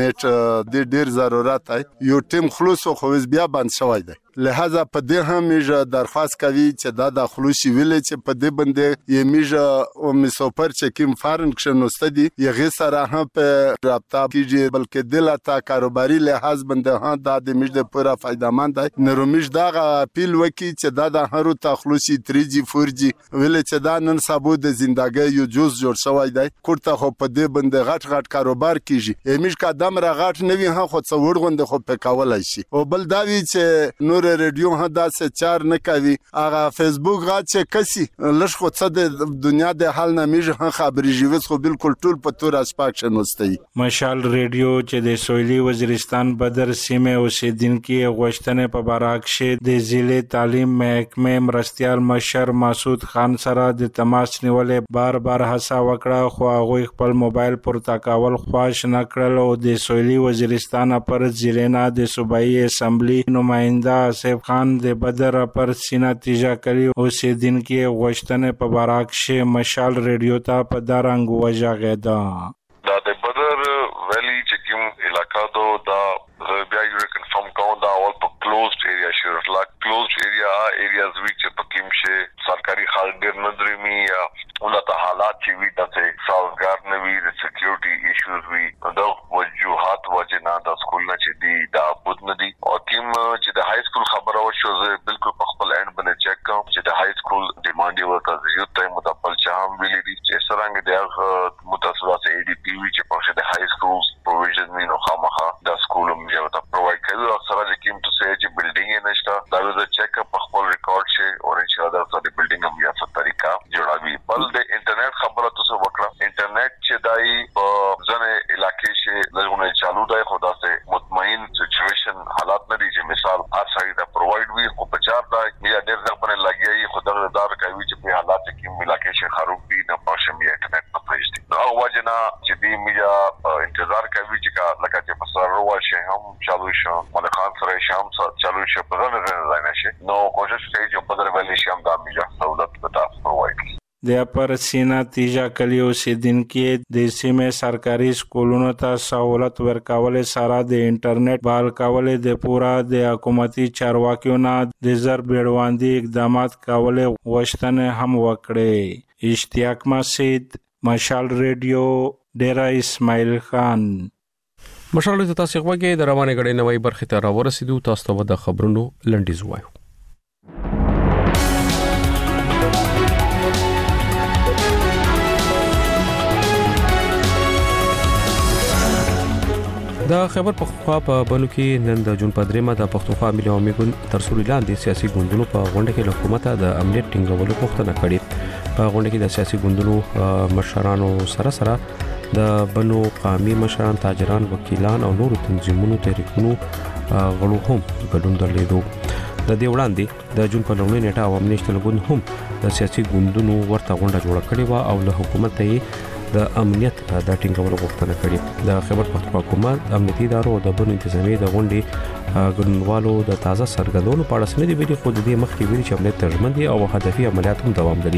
Speaker 16: نیټ د ډیر ضرورت ہے یو ټیم خلوص خو بیا بند شوی دی لہذا په دې هم میجه درخواست کوي چې دا د خلوصي ویلې چې په دې باندې یې میجه او میسوپر چې کیم فارن کښنوسته دي یغه سره هم په رابطه کیږي بلکې دلته کاروباري لحاظ باندې هم د میجه پوره فائدمند دی نرومیج دا اپیل وکي چې دا د هرو تخلوصي 3G 4G ویلې چې دا نن سبا د ژوندۍ یو جز جوړ شوی دی کوړه خو په دې باندې غټ کاروبار کیږي یمیج کا دم را غټ نوي هم خو څوړ غوند خو په کولای شي او بل دا وی چې نور ریډیو هم داسې چار نه کوي هغه فیسبوک غا چې کسي لږ خو څه د دنیا د حال نه میږي هم خبري جوړ خو بالکل ټول په تور اسپاک شنوستي.
Speaker 14: مشال ریډیو چې د سویلي وزیرستان بدر سیمه اوسیدونکو غوښتنې په برعکس د ضلع تعلیم محکمې مرستيال مشر مسعود خان سره د تماس نیولې بار هڅه وکړه خو هغه خپل موبایل پورته کول خواش نه کړل او د سویلي وزیرستان پر ضلع نه د صوبایي اسمبلی نماینده سیف خان د بدر پر سینا تیجا کلی اوسیدونکو غوښتنې په برعکس مشال ریډیو ته په دارنګ وژغېدا.
Speaker 3: دا د بدر ویلی چې کوم علاقہ دا بیا یو کنفرم کوم دا اول په کلوزډ ایریا شي لا کلوزډ ایریاز وچ په کوم شي سرکاري حال ډیر ندرمي یا ولته حالات چې وی د سازګار نوي د سکیورټي ایشوز وی دا وجوهات وجنا د سکول نه چې دی دا بود ندي او کوم چې د های سکول خبره وشو زه بالکل په خپل اند باندې چک کوم چې د های سکول ډیماند یو ته یو ټایم د خپل چام ویلي دي چې څنګه د متأسسات ای ډی پی وی چې په د های سکول پروویژن نو خامخا د سکول یو ته پرووایډ کوي او سره د کوم څه چې بلډینګ نشته دا د چک په خپل ریکارډ شي او ان شاء الله د بلډینګ هم یا څه طریقه جوړوي بل د انټرنیټ خبره تاسو وکړه انټرنیټ چې دای په ځنه علاقې شي لږونه چالو دی خدا سه مطمئن سچويشن حالات نه دي چې مثال اسای دا پرووایډ وي خو په چار دا یا ډېر ځکه باندې لګي خدا دار کوي چې په حالات کې علاقې شي خراب دي نه پښه می انټرنیټ نه پېژني دا وجنا چې دی میا انتظار کوي چې لکه چې په سره واشي هم چالو شو مله خان سره شام چالو شو په ځنه نه شي نو کوشش کوي چې په دغه ویلې شام دا میا سہولت پتا پرووایډ
Speaker 14: د اپر سینا تیجا کلی اوسیدونکو د سیمې سرکاري سکولونو ته سہولت ورکول سره د انټرنیټ بحال کول د پورا د حکومتي چارواکیو نه د زر بیړواندي اقدامات کول وشتنه هم وکړي. اشتیاق مسجد، مشال ریډیو، ډیرا اسماعیل خان.
Speaker 1: مشال د تاسو غوږی د روانه غړې نوې برخه ته راورسېدو. تاسو ته د خبرونو لنډیز وایو. د خیبر پختونخوا په بنو کې نن د جون په دریمه د پختونخوا ملي عوامي ګوند تر څو لاندې سیاسي ګوندونو په غونډه کې حکومت د امنیت ټینګولو غوښتنه کړې. په غونډه کې د سیاسي ګوندونو مشرانو سره د بنو قومي مشران، تاجران، وکیلان او نورو تنظیمونو تحریکونو غړو هم ګډون درلودو. د دې وړاندې د جون په لومړۍ نیټه عوامي نشتل ګوند هم د سیاسي ګوندونو ورته غونډه جوړه کړې و او له حکومت ته د امنیت د ټینګولو غوښتنه کړې. د خیبر پختونخوا حکومت امنیتي ادارو د بنو انتظامی د غونډې ګډونوالو د تازه سرګردونو په اړه سندې ویلي، خو د دې مخکې ویلي چې امنیت ترجمن دي او هدفي عملیات هم دوام لري.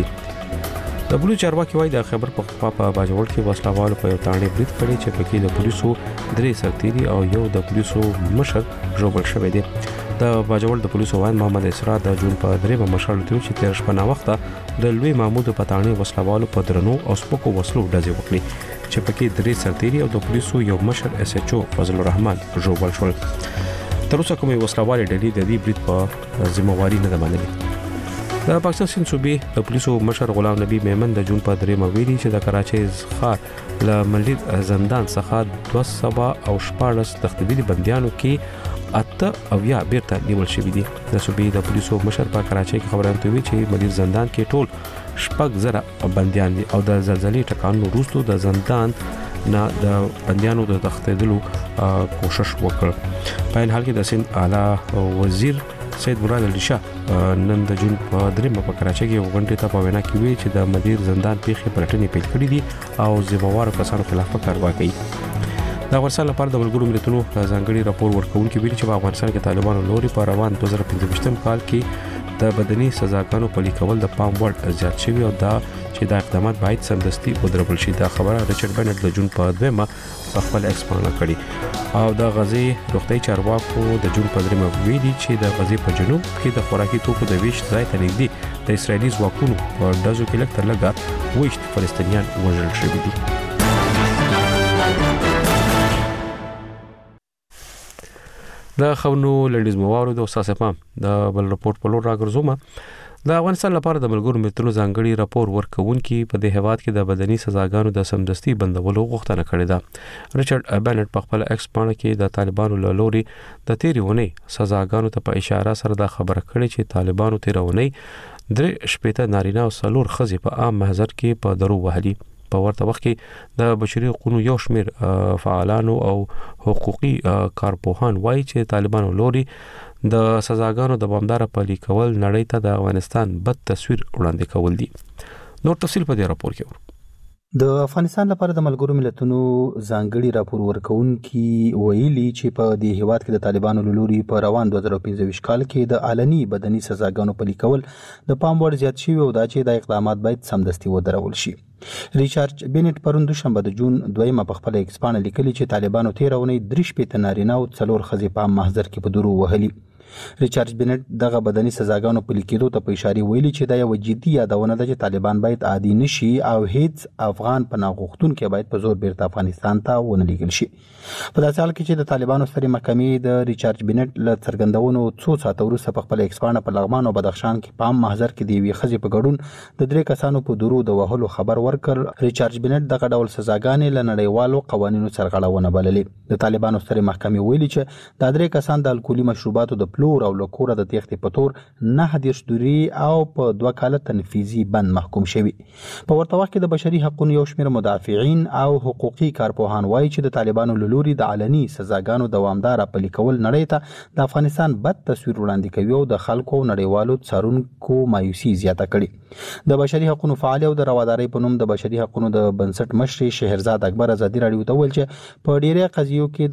Speaker 1: د پولیسو چارواکي وايي د خیبر پختونخوا په باجوړ کې وسلوالو په یو تاڼې برید کړی چې پکې د پولیسو 3 سرتیري او یو د پولیسو مشر ژوبل شوی دی. د باجوړ د پولیسو وایي محمد اسرار د جون په دریمه مشال ته چې تیر شپه نا وخته د لوی محمود په تاڼې وسلوالو په درنو او سپکو وسلو ډزې وکړي چې پکې 3 سرتیري او د پولیسو یو مشر اس ایچ او فضل الرحمن ژوبل شول. تر اوسه کومې وسلوالې ډلې د دې برید په ذمہواری نه ده منلې. د پاکستان سند صوبې د پولیسو مشر غلام نبی میمن د جون په دریمه ویلي چې د کراچۍ ښار له ملي زندان څخه 200 او 14 تختیدلي بندیانو کې 8 او یا بیرته نیول شوی دي. د صوبې د پولیسو مشر په کراچۍ کې خبرونه کوي چې ملي زندان کې ټول 6,000 بندیان دي او د زلزلې ټکانو وروسته د زندان نه د بندیانو د تختیدلو کوشش وکړ. په این حال کې د سند اعلی وزیر سید مراد علي شاه نن د جون په دریمه په کراچۍ کې غونډې ته په وینا کې وی چې د مدیر زندان پیښې پلټنې پیل کړې دي او ذمہوار کسانو خلاف کارواکي کوي. د افغانستان لپاره د ملګرو ملتونو ځانګړي راپور ورکوونکي ویلي چې په افغانستان کې طالبانو لوري په روان 2015 کال کې د بدني سزاګانو پلي کول د پام وړ زیات شوی او دا چې د اقدامات باید سمدستي ودرول شي. دا خبره ریچارډ بنټ د جون په دویمه په خپل ایکس باندې کړې او د غزي روغتي چارواکو د جون په دریمه ویلي چې د غزي په جنوب کې د خوراکي توکو د ویش ځای ته نږدې د اسرایلی ځواکونو په دزو کې لږ تر لږه ویشت فلسطینیان وژل شوي دي. د خونو لړیز موارو د اساس پام د بل رپورت په لور راګرځوم. د افغانستان لپاره د ملګرو ملتونو ځانګړي راپور ورکوونکي په دې هواد کې د بدني سزاګانو د سمدستي بندولو غوښتنه کړې ده. ریچارډ بنټ په خپل ایکس باندې کې د طالبانو له لوري د تیریونی سزاګانو ته په اشاره سره د خبره کړې چې طالبانو تیرونی 3 شپېته نارینه او 4 ښځې په عام محضر کې په درو وهلي. په ورته وخت کې د بشري حقوقو یو شمېر فعالانو او حقوقي کارپوهان وایي چې طالبانو لوري د سزاګانو د بمدار پلي کول نړۍ ته د افغانستان بد تصویر وړاندې کول دي. نور تفصیل په دې راپور کې
Speaker 17: د افغانستان لپاره د ملګرو ملتونو ځانګړي راپور ورکوونکي ویلي چې په دې هیواد کې د طالبانو لوري په روان 2015 کال کې د علني بدني سزاګانو پلي کول د پام وړ زیات شوی او دا چې د اقدامات باید سمدستي ودرول شي. ریچارډ بنټ پرون دوشنبه د جون 2 په خپل ایکس باندې لیکلي چې طالبانو تیرونی 3 شپېته نارینه او 4 ښځې په محضر کې په درو وهلي. ریچارډ بنټ دغه بدني سزاګانو پلي کېدو ته په اشاره ویلي چې دا یو جدي یادونه ده چې طالبان باید عادي نشي او هیڅ افغان پناه غوښتونکي باید په زور بیرته افغانستان ته ونه لیږل شي. په داسې حال کې چې د طالبانو سترې محکمې د ریچارډ بنټ له څرګندونو څو ساعته وروسته په خپل ایکس باندې په لغمان او بدخشان کې په عام محضر کې د یوې ښځې په ګډون د 3 کسانو په درو د وهلو خبر ورکړ. ریچارډ بنټ دغه ډول سزاګانې له نړیوالو قوانینو سرغړونه بللې. د طالبانو سترې محکمې ویلي چې دا 3 کسان د الکولي مشروباتو د پلور او لکوره د تېښتې په تور 9 دوري او په 2 کاله تنفیذي بند محکوم شوي. په ورته وخت کې د بشري حقوقو یو شمېر مدافعین او حقوقي کارپوهان وایي چې د طالبانو لوري د علني سزاګانو دوامدار پلي کول نړۍ ته د افغانستان بد تصویر وړاندې کوي او د خلکو نړیوالو څارونکو مایوسي زیاته کړي. د بشري حقوقو فعال او د روادارۍ په نوم د بشري حقوقو د بنسټ مشر شهرزاد اکبر ازادي راډیو ته ویل چې په ډیری قضیو کې د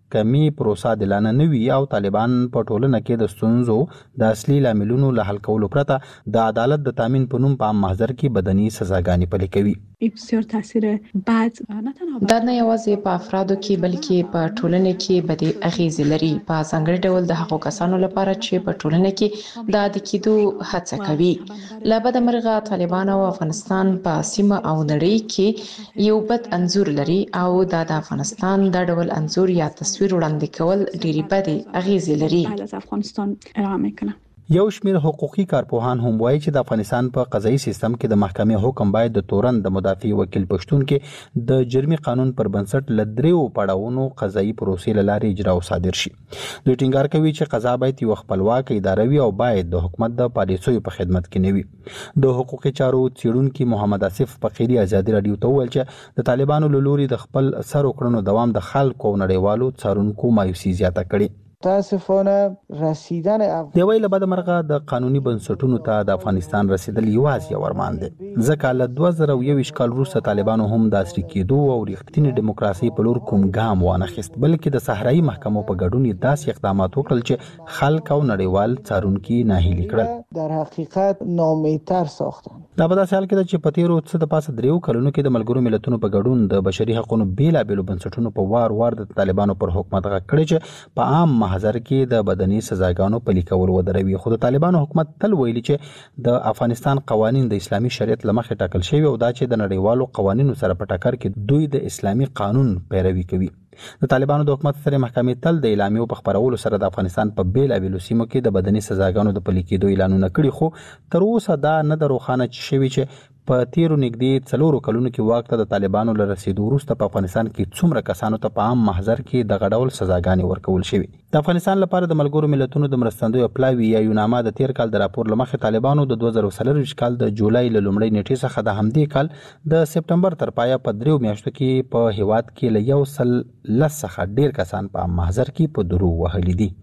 Speaker 17: محکمې پروسه عادلانه نه وي او طالبان په ټولنه کې د ستونزو د اصلي لاملونو له حل کولو پرته د عدالت د تامین په نوم په عام محضر کې بدني سزاګانې پلي کوي.
Speaker 18: بسیار تاثیر بد
Speaker 19: دا نه یوازې په افرادو کې بلکې په ټولنه کې بدې اغیزې لري، په ځانګړي ډول د هغو کسانو لپاره چې په ټولنه کې د عادي کېدو هڅه کوي. له بده مرغه طالبان او افغانستان په سیمه او نړۍ کې یو بد انځور لري او د افغانستان د ډول انځور یا تصویر وړاندې کول ډېری بدې اغیزې لري.
Speaker 18: از افغانستان ارائه میکنه.
Speaker 17: یو شمېر حقوقي کارپوهان هم وایي چې د افغانستان په قضایي سیستم کې د محکمې حکم باید د تورن د مدافع وکیل پښتون کې د جرمي قانون پر بنسټ له 3 پړاوونو قضایي پروسې له لارې اجرا او صادر شي. دوی ټینګار کوي چې قضا باید یو خپلواک اداره وي او باید د حکومت د پالیسیو په خدمت کې نه وي. د حقوقي چارو څېړونکي محمد آصف فقیری ازادي رادیو ته وویل چې د طالبانو له لوري د خپل سر وکړنو دوام د خلکو او نړیوالو څارونکو مایوسي زیاته کړې.
Speaker 20: متاسفانه رسیدن
Speaker 17: د ویل بد مرغه د قانوني بنسټونو ته د افغانستان رسیدل یوازې یو ارمان دی، ځکه له 2021 کال وروسته طالبانو هم د عصري کېدو او رښتینې دیموکراسي په لور کوم ګام وانخیست، بلکې د صحرایي محکمو په ګډون یې داسې اقدامات وکړل چې خلک او نړیوال څارونکي ناهیلي کړل.
Speaker 20: در حقیقت ناامیدتر ساختن.
Speaker 17: دا په داسې حال کې ده چې په تیرو څه د پاسه 3 کلونو کې د ملګرو ملتونو په ګډون د بشري حقوقو بیلابېلو بنسټونو په وار د طالبانو پر حکومت غږ کړی چې په عام محضر کې د بدني سزاګانو پلي کول ودروي. خو د طالبانو حکومت تل ویلي چې د افغانستان قوانین د اسلامي شریعت له مخې ټاکل شوی او دا چې د نړیوالو قوانینو سره په ټکر کې دوی د اسلامي قانون پیروي کوي. د طالبانو د حکومت سترې محکمې تل د اعلامیو په خپرولو سره د افغانستان په بیلابېلو سیمو کې د بدني سزاګانو د پلي کېدو اعلانونه کړي، خو تر اوسه دا نه ده روښانه شوي چې په تیرو نږدې 4 کلونو کې واک ته د طالبانو له رسیدو وروسته په افغانستان کې څومره کسانو ته په عام محضر کې دغه ډول سزاګانې ورکول شوي. د افغانستان لپاره د ملګرو ملتونو د مرستندوی پلاوی یا یوناما د تیر کال د راپور له مخې طالبانو د 2023 کال د جولای له لومړۍ نیټې څخه د همدې کال د سپټمبر تر پایه په 3 میاشتو کې په هیواد کې له 110 څخه ډیر کسان په عام محضر کې په درو وهلي دي.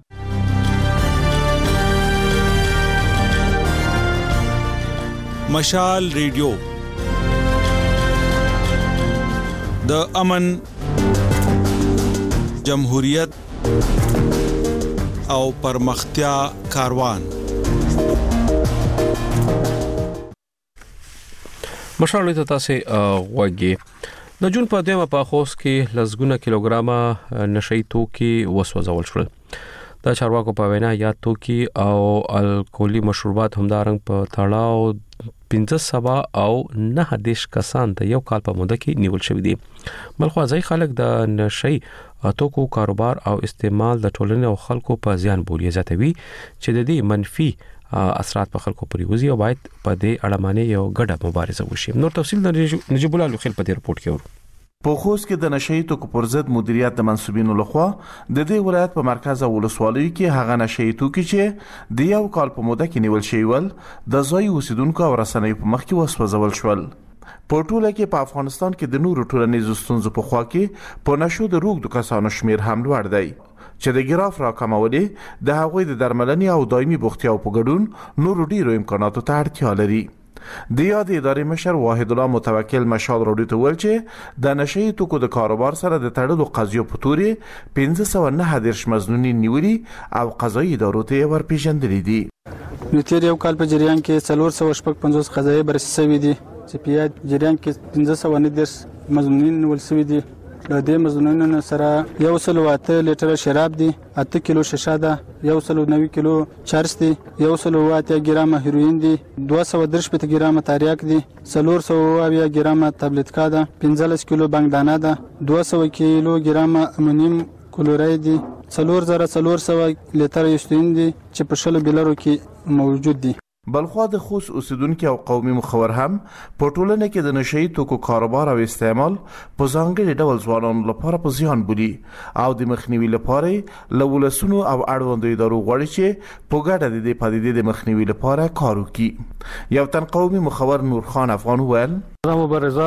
Speaker 21: مشال ریډیو د امن، جمهوریت او پرمختیا کاروان.
Speaker 1: مشال ته تاسو غوږی د جون په دیمه په خوست کې لزګونه کیلوګرامه نشئی توکي وسوځول شول. د چارواکو په وینا یا توکي او الکولي مشروبات همدارنګ په تړاو 15 او 9 کسان د یو کال په موده کې نیول شوی دي. بلخو ځای خلک د نشئی توکو کاروبار او استعمال د ټولنې او خلکو په زیان بولی زیاتوي چې د دې منفي اثرات په خلکو پورې وزي او باید په دې اړه باندې یو ګډه مبارزه وشي. نور تفصیل د نجیب الله لوخیل په دې رپورت کې ورو.
Speaker 22: په خوست کې د نشئی توکو پر ضد مدیریت د منسوبینو لخوا د دې ولایت په مرکز او ولسوالۍ کې هغه نشئی توکي چې د یو کال په موده کې نیول شوی ول د ځای اوسیدونکو او رسنیو په مخ کې وسوځول شول. په ټوله کې په افغانستان کې د نورو ټولنیزو ستونزو په خوا کې په نشو د روغ کسانو شمیر هم لوړ دی چې د ګراف راکمولې د هغوی د درملنې او دایمي بوختیاو په ګډون نورو ډیرو امکاناتو ته اړتیا لري. د یاد ادارې مشر واحد الله متوکل مشال راډیو ته ویل چې د نشئی توکو د کاروبار سره د تړلو قضیو په تورې 1509 مزنونی نیولي او قضایي ادارو ته ورپېژندلې دي.
Speaker 23: نو تیر یو کال په جریان کې 450 قضایي بررسي شوي دي چې په جریان کې 1509 مزنونی نیول شوي دي. له دې مزنونونو سره 108 لیټر شراب دي، 8 کیلو شیشه ده، 190 کیلو چرس دي، 108 ګرام هیروین دي، 230 ګرام تریاک دي، 420 ګرام تابلتکا ده، 15 کیلو بانګدانه ده، 200 کیلو ګرام امونیم کلوراید دي، 4400 لیټر یوستین دي چې په شلو بیلرو کې موجود دي.
Speaker 22: بلخوا د خوست اوسیدونکو او قومي مخور هم په ټولنه کې د نشئی توکو کاروبار او استعمال په ځانګړي ډول ځوانانو لپاره په زیان بولي او د مخنیوي لپاره له ولسونو او اړوندو ادارو غواړي چې په ګډه د دې پدیدې د مخنیوي لپاره کار وکړي. یو تن قومي مخور نور خان افغان ویل
Speaker 24: دا مبارزه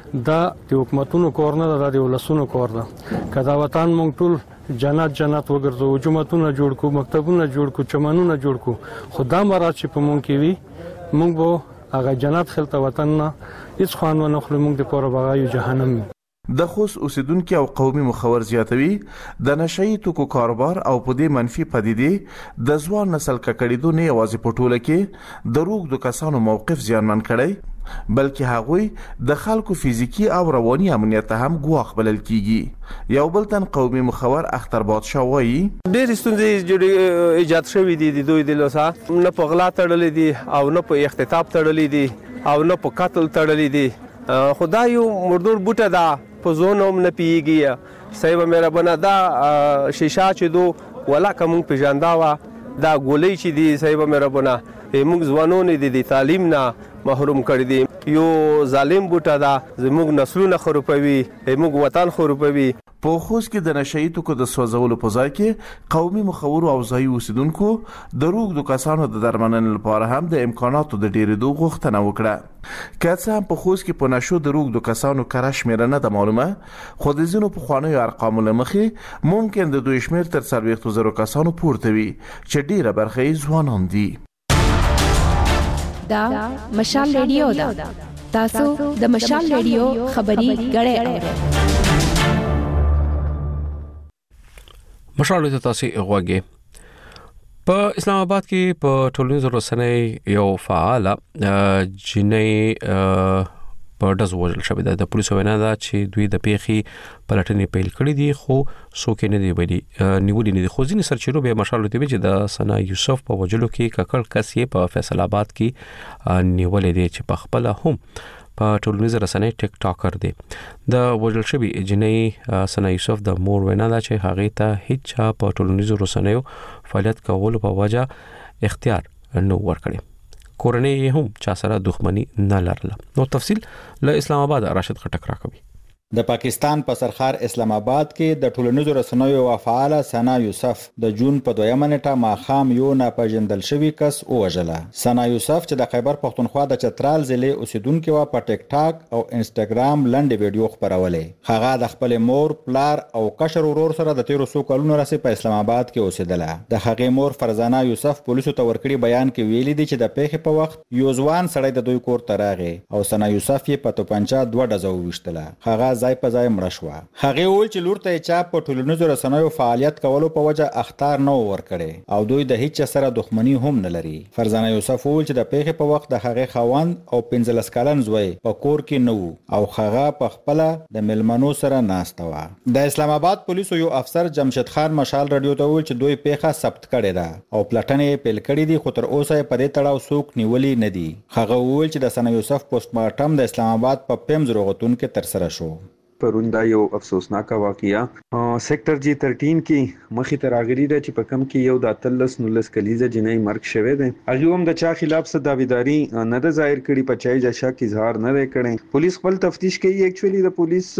Speaker 24: د حکومتونو کور نه ده، د ولسونو کور ده. کدا وطن مونږ ټول جنت وګرځو، جمعتونه جوړ کو، مکتبونه جوړ کو، چمنونه جوړ کو، خدا مراد چې په مونږ کې وي مونږ به هغه جنت خلته وطن نه هیڅ خوان ونه خلو، مونږ د پوره بغایو جهنم.
Speaker 22: د خوست اوسیدونکو او قومي مخور زیاتوي د نشئی توکو کاروبار او په دې منفي پدیدې د ځوان نسل ککړېدو نه یوازې په ټوله کې د روغ د کسانو موقف زیانمن کړی بلکې هغوی د خلکو فزیکی او رواني امنیت هم ګواښ بلل کیږي. یو بل تن قومي مخور اختر بادشاه وایي
Speaker 2: ډېرې ستونزې ایجاد شوې دي د دوی د لاسه، نه په غلا تړلې دي او نه په اختطاف تړلې دي او نه په قتل تړلې دي. خدا یو مردور بوټه ده په زون هم نه پیږي. صاحب مهربانه دا شیشه چې دو ولا کوم پیژاندا وا دا ګولۍ چې دي صاحب مهربانه موږ ځوانونه دي تعلیم نه محروم کړی دي. یو ظالم بوټه ده زموږ نسلونه خرابوي، موږ وطن خرابوي.
Speaker 22: په خوست کې د نشئی توکو د سوځولو په ځای کې قومي مخور او ځایي اوسیدونکو د روغ د کسانو د درملنې لپاره هم د امکاناتو د ډیرېدو غوښتنه وکړه. که څه هم په خوست کې په نشو د روغ د کسانو کره شمیره نه ده معلومه، خو د ځینو پخوانیو ارقامو له مخې ممکن د دوی شمیر تر 40,000 کسانو پورته وي چې ډیره برخه یې ځوانان دي.
Speaker 5: دا مشال ریډیو ده. تاسو د مشال ریډیو خبري غړې
Speaker 1: مشال ته تاسو غوږی. په اسلام آباد کې په ټولنیزو رسنۍ یو فعال جنۍ په ډز وژل شوی ده. د پولیسو وینا ده چې دوی د پیښې پلټنې پیل کړې دي خو څوک نه دی نیولې نه دي. خو ځینې سرچینو به مشال ته چې د ثنا یوسف په وژلو کې ککړ کس یې په فیصل آباد کې نیولې دي چې په خپل هم په ټولنیزو رسنۍ ټیک ټاکر دی. د وژل شوی جنۍ ثنا یوسف د مور وینا ده چې هغه ته هیڅ په ټولنیزو رسنیو فعالیت کولو په وجه اختیار نه ورکړي. کورنۍ هم چا سره دښمنی نه لرله. نو تفصیل له اسلام آباد راشد خټک راکوي.
Speaker 6: د پاکستان په سرخار اسلام آباد کې د ټولنیزو رسنیو فعال ثنا یوسف د جون په 2 نیټه ماخام یو ناپېژندل شوی کس وژله. ثنا یوسف چې د خیبر پښتونخوا د چترال ضلع اوسیدونکو و په ټیک ټاک او انستګرام لنډ ویډیو خپرولې. هغه د خپل مور، پلار او کشر ورور سره د 1300 کلونو راځي په اسلام آباد کې اوسېدله. د هغې مور فرزانه یوسف پولیسو ته ورکړي بیان کې ویلي دي چې د پیښې په وخت یو ځوان سړی د دوی کور ته راغی او ثنا یوسف یې په توپنچه 2 ډزو وشتله. هغه ځای په ځای مړه شوه. هغه وویل چې لور ته چا په ټولنیزو رسنیو فعالیت کولو په وجه اختیار نه ورکړي او دوی د هیڅ سره دښمنی هم نه لري. فرزانه یوسف وویل چې د پیښې په وخت د هغه خوند او 15 کلن زوی په کور کې نه وو او هغه په خپل د ملمنو سره ناسته و. د اسلام آباد پولیسو یو افسر جمشید خان مشال رادیو ته وویل چې دوی پیښه ثبت کړې ده او پلټنې پیل کړې دي خو تر اوسه په دې تړاو څوک نیولې نه دي. هغه وویل چې د ثنا یوسف پوسټ مارټم د اسلام آباد په پیمز روغتون کې تر سره شو.
Speaker 9: پروندا یو افسوسناک واقعیا سیکټر جی 13 کې مخې ته راغلي ده چې په کم کې یو د 13 کلیزه جنۍ مرګ شوه ده. هغه هم د چا خلاف څه داویداری نه ده ظاهر کړي، په چای د شک اظهار نه کړي. پولیس خپل تفتیش کوي. اکچولی د پولیس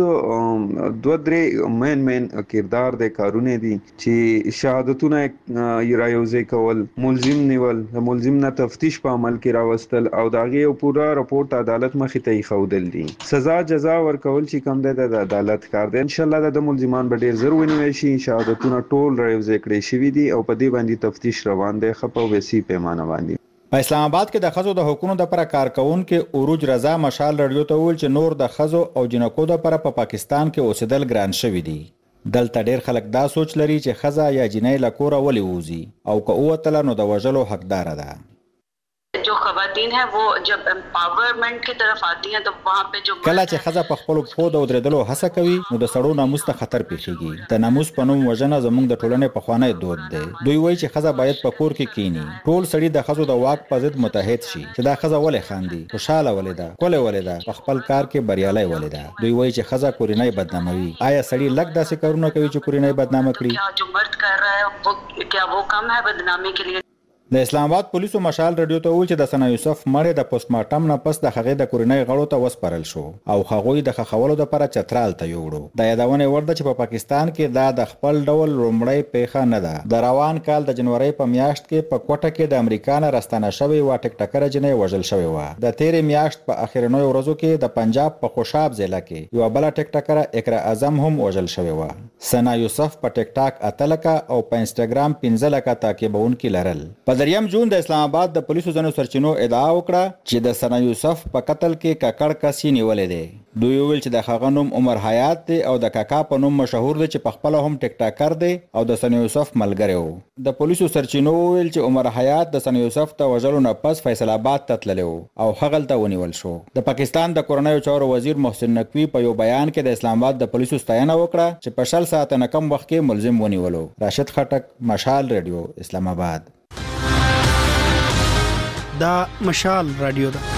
Speaker 9: 2-3 مین کردار د کارونه دي چې شهادتونه یراوځي کول، ملزم نیول، د ملزم نه تفتیش په عمل کې راوستل او داغه یو پورا رپورت عدالت مخې ته خودل دي. سزا جزا ورکول چې کم ده د عدالت کار دی. ان شاء الله د ملزمان به ډیر زر ونیول شي. شهادتونه ټول راوځي کړي شوی دي او په دې باندې تفتیش روان دی خپو وسی پیمانه باندې.
Speaker 6: په اسلام آباد کې د خزو د حقوقو د پر کارکون کې اوروج رضا مشال رادیو ته ویل چې نور د خزو او جنکو د پر په پاکستان کې اوسېدل ګران شوی دي. دلته ډیر خلک دا سوچ لري چې خزا یا جنۍ له کوره ولې ووزي او که اوتل نو د وژلو حقدار ده.
Speaker 25: जो खवातीन है वो जब एम्पावरमेंट की तरफ आती हैं तो वहाँ पे जो
Speaker 6: کله چې خزه په خپل پښو د ودرېدلو هڅه کوي نو د سړو ناموس ته خطر پیښیږي. د ناموس په نوم وژنه زموږ د ټولنې په خوانه دود دی. دوی وایي چې خزه باید په کور کې کینی. ټول سړي د خزو د واک په ضد متحد شي چې دا خزه ولې خاندي، خوشاله ولې ده، کولې ولې ده، په خپل کار کې بریالي ولې ده. دوی وایي چې خزه کورنۍ بدناموي. آیا سړي لږ داسې کارونه کوي چې کورنۍ بدنامه کړي؟
Speaker 25: जो मर्द कर रहा है वो क्या वो कम है बदनामी के लिए؟
Speaker 6: د اسلام آباد پولیسو مشال رادیو ته ویل چې د ثنا یوسف مړی د پوسټ مارټم نه پس د هغې د کورنۍ غړو ته وسپارل شو او هغوی د ښخولو دپاره چترال ته یوړو. د یادونې وړ ده چې په پاکستان کې دا د خپل ډول لومړی پیښه نه ده. د روان کال د جنورۍ په میاشت کې په کوټه کې د امریکا نه راستانه شوې یوه ټیکټکره جنۍ وژل شوې وه. د تېرې میاشت په اخرنیو ورځو کې د پنجاب په خوشاب ضلع کې یوه بله ټیکټکره اقرا اعظم هم وژل شوې وه. ثنا یوسف په ټیک ټاک 8 لکه او په انسټاګرام 15 لکه تعقیبونکي لرل. په په 3 جون د اسلام آباد د پولیسو ځنو سرچینو ادعا وکړه چې د ثنا یوسف په قتل کې ککړ کس نیولې دی. دوی ویل چې د هغه نوم عمر حیات دی او د کاکا په نوم مشهور دی چې په خپل هم ټیک ټاکر دی او د ثنا یوسف ملګری و. د پولیسو سرچینو ویل چې عمر حیات د ثنا یوسف ته وژلو نه پس فیصل آباد ته تللی و او هغلته ونیول شو. د پاکستان د کورنیو چارو وزیر محسن نقوی په یو بیان کې د اسلام آباد د پولیسو ستاینه وکړه چې په 40 ساعته نه کم وخت کې ملزم ونیولو. راشد خټک، مشال ریډیو، اسلام آباد.
Speaker 4: دا مشال رادیو ده.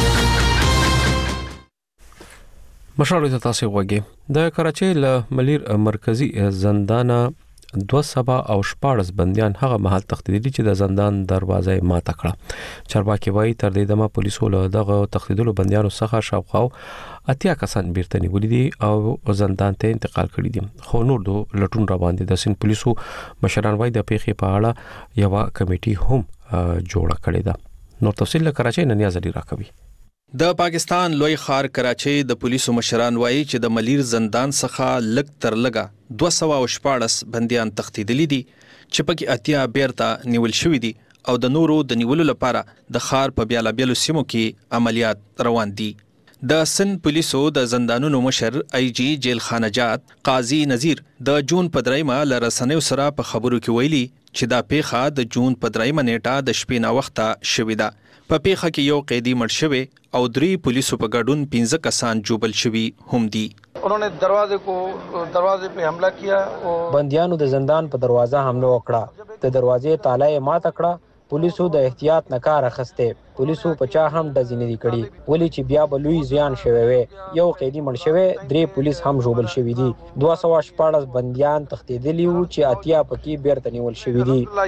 Speaker 1: مشال ته تاسو وګورئ. د کراچۍ له ملیر مرکزی زندان 214 بنديان هغه محل تختیدلی چې د زندان دروازه ماته کړه. چارواکي وایي تر دې دمه پولیسو له دغه تختیدلو بنديانو څخه شاوخوا 80 کسان بیرته نیولې دي او زندان ته انتقال کړي دي. خو نور دو لټون روان دي. د سین پولیسو مشران وایي د پیښې په اړه یو کمیټي هم جوړه کړې ده. نور تفصیل له کراچۍ نه نیاز علي راکوي.
Speaker 7: د پاکستان لوی خار کراچۍ د پولیسو مشران وایي چې د ملیر زندان څخه لګ تر لګه 214 بنديان تختیدلي دي چې پکې 80 بیرته نیول شوي دي او د نورو د نیولو لپاره د خار په بیلابیلو سیمو کې عملیات روان دي. د سن پولیسو د زندانونو مشر ای جی جیل خانجات قاضي نذیر د جون په 3 لرسنیو سره په خبرو کې ویلي چې دا پیښه د جون په 3 نیټه د شپې نا وخته شوې ده. په پیښه کې یو قیدی مړ شوی او 3 پولیسو په ګډون 15 کسان جوبل شوي هم دي.
Speaker 8: उन्होंने दरवाजे पे हमला किया और
Speaker 10: बंदियानों د زندان په دروازه حمله وکړه. د دروازې تاله یې ماته کړه. پولیسو د احتیاط نه کار اخسته. پولیسو په چا هم د ځینې دي کړي ولی چې بیا بلوي زیان شوی وي. یو قیدی مړ شوی 3 پولیس هم جوبل شوي دي. 214 بنديان تختیدلی وو چې 80 پکې بیرته نیول شوي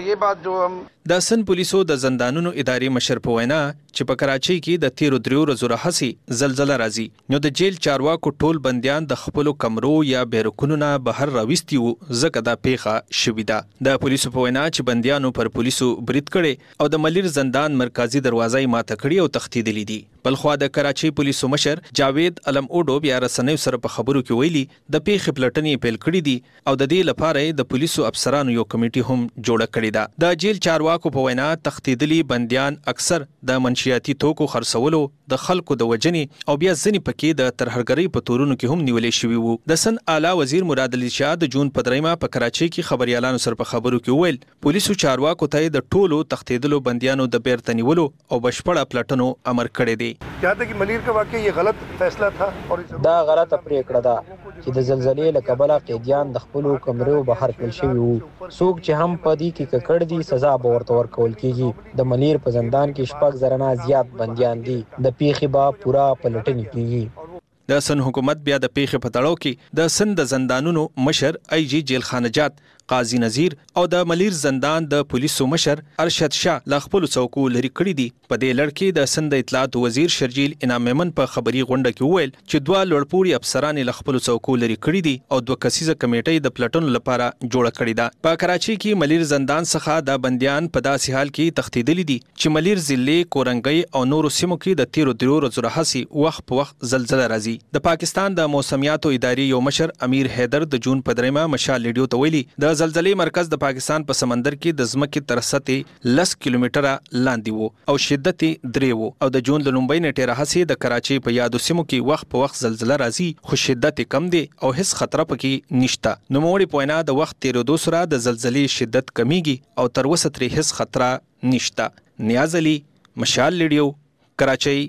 Speaker 10: دي.
Speaker 7: د سن پولیسو د زندانونو اداري مشر په وینا چې په کراچۍ کې د 13 ورځو راهسي زلزلہ راځي نو د جیل چارواکو ټول بنديان د خپل کمرو یا بیرکونو نه بهر راوستي وو ځکه دا پیښه شوې ده. د پولیسو په وینا چې بنديانو پر پولیسو برید کړي او د ملیر زندان مرکزی دروازه ماته کړی او تختیدلی دي. بلخوا د کراچۍ پولیسو مشر جاوید علم اوډو بیا رسنیو سره په خبرو کې ویلي د پیښې پلټنې پیل کړې دي او د دې لپاره د پولیسو افسرانو یو کمیټي هم جوړه کړې ده. د جیل چارواکو په وینا تختیدلی بنديان اکثر د منشیاتي توکو خرڅولو د خلکو د وجنې او بیا ځنې پکې د ترهګرۍ په تورونو کې هم نیولې شوي وو. د سن اعلی وزیر مراد علي شاه د جون په 3 په کراچۍ کې خبريالانو سره په خبرو کې ویل پولیسو چارواکو ته د ټولو تختیدلو بنديانو د بیرته نیولو او بشپړه پلټنو امر کړی دی.
Speaker 8: یاد ہے کہ ملیر کا واقعہ یہ غلط فیصلہ تھا اور
Speaker 10: دا غلطه پریکړه ده چې د زلزلې له کبله قیدیان د خپل کمرو بهر کړل شوي وو. څوک چې هم پدې کې ککړ دي سزا به ورته ورکول کیږي. د ملیر په زندان کې 6 زره زیات بنديان دي. د پیښې به پورا پلټنې کیږي.
Speaker 7: د سن حکومت بیا د پیښې په تړاو کې د سن د زندانونو مشر ای جی جیل خانجات قاضي نذیر او د ملیر زندان د پولیسو مشر ارشد شاه ل خپل څوکو لري کړی دي. په دې لړ کې د سند اطلاعات وزیر شرجیل انعام میمن په خبري غونډه کې وویل چې 2 لوړپوړي افسران ل خپل څوکو لري کړی دي او 2 کسیزه کمیټې د پلټنو لپاره جوړه کړې ده. په کراچۍ کې ملیر زندان څخه د بنديان په داسې حال کې تختیدلي دي چې ملیر ضلع کورنګي او نورو سیمو کې د 13 ورځو راهسي وخت په وخت زلزلہ راځي. د پاکستان د موسمیاتو ادارې یو مشر امیر حیدر د جون په 3 مشال ریډیو ته ویلي د زلزلې مرکز د پاکستان په سمندر کې د ځمکې تر سطحې 10 کیلومتره لاندې وو او شدت 3 وو او د جون لومبۍ نیټه راهسي د کراچۍ په یادو سیمو کې وخت په وخت زلزلہ راځي خو شدت کم دی او هیڅ خطر پکې نشته. نو موړي پوینا د وخت تیرېدو سره د زلزلې شدت کمیږي او تر اوسه ترې هیڅ خطر نشته. نیاز علي، مشال ریډیو، کراچۍ.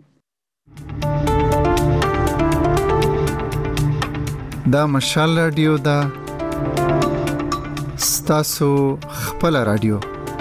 Speaker 12: دا مشال رادیو دا ستاسو خپل رادیو.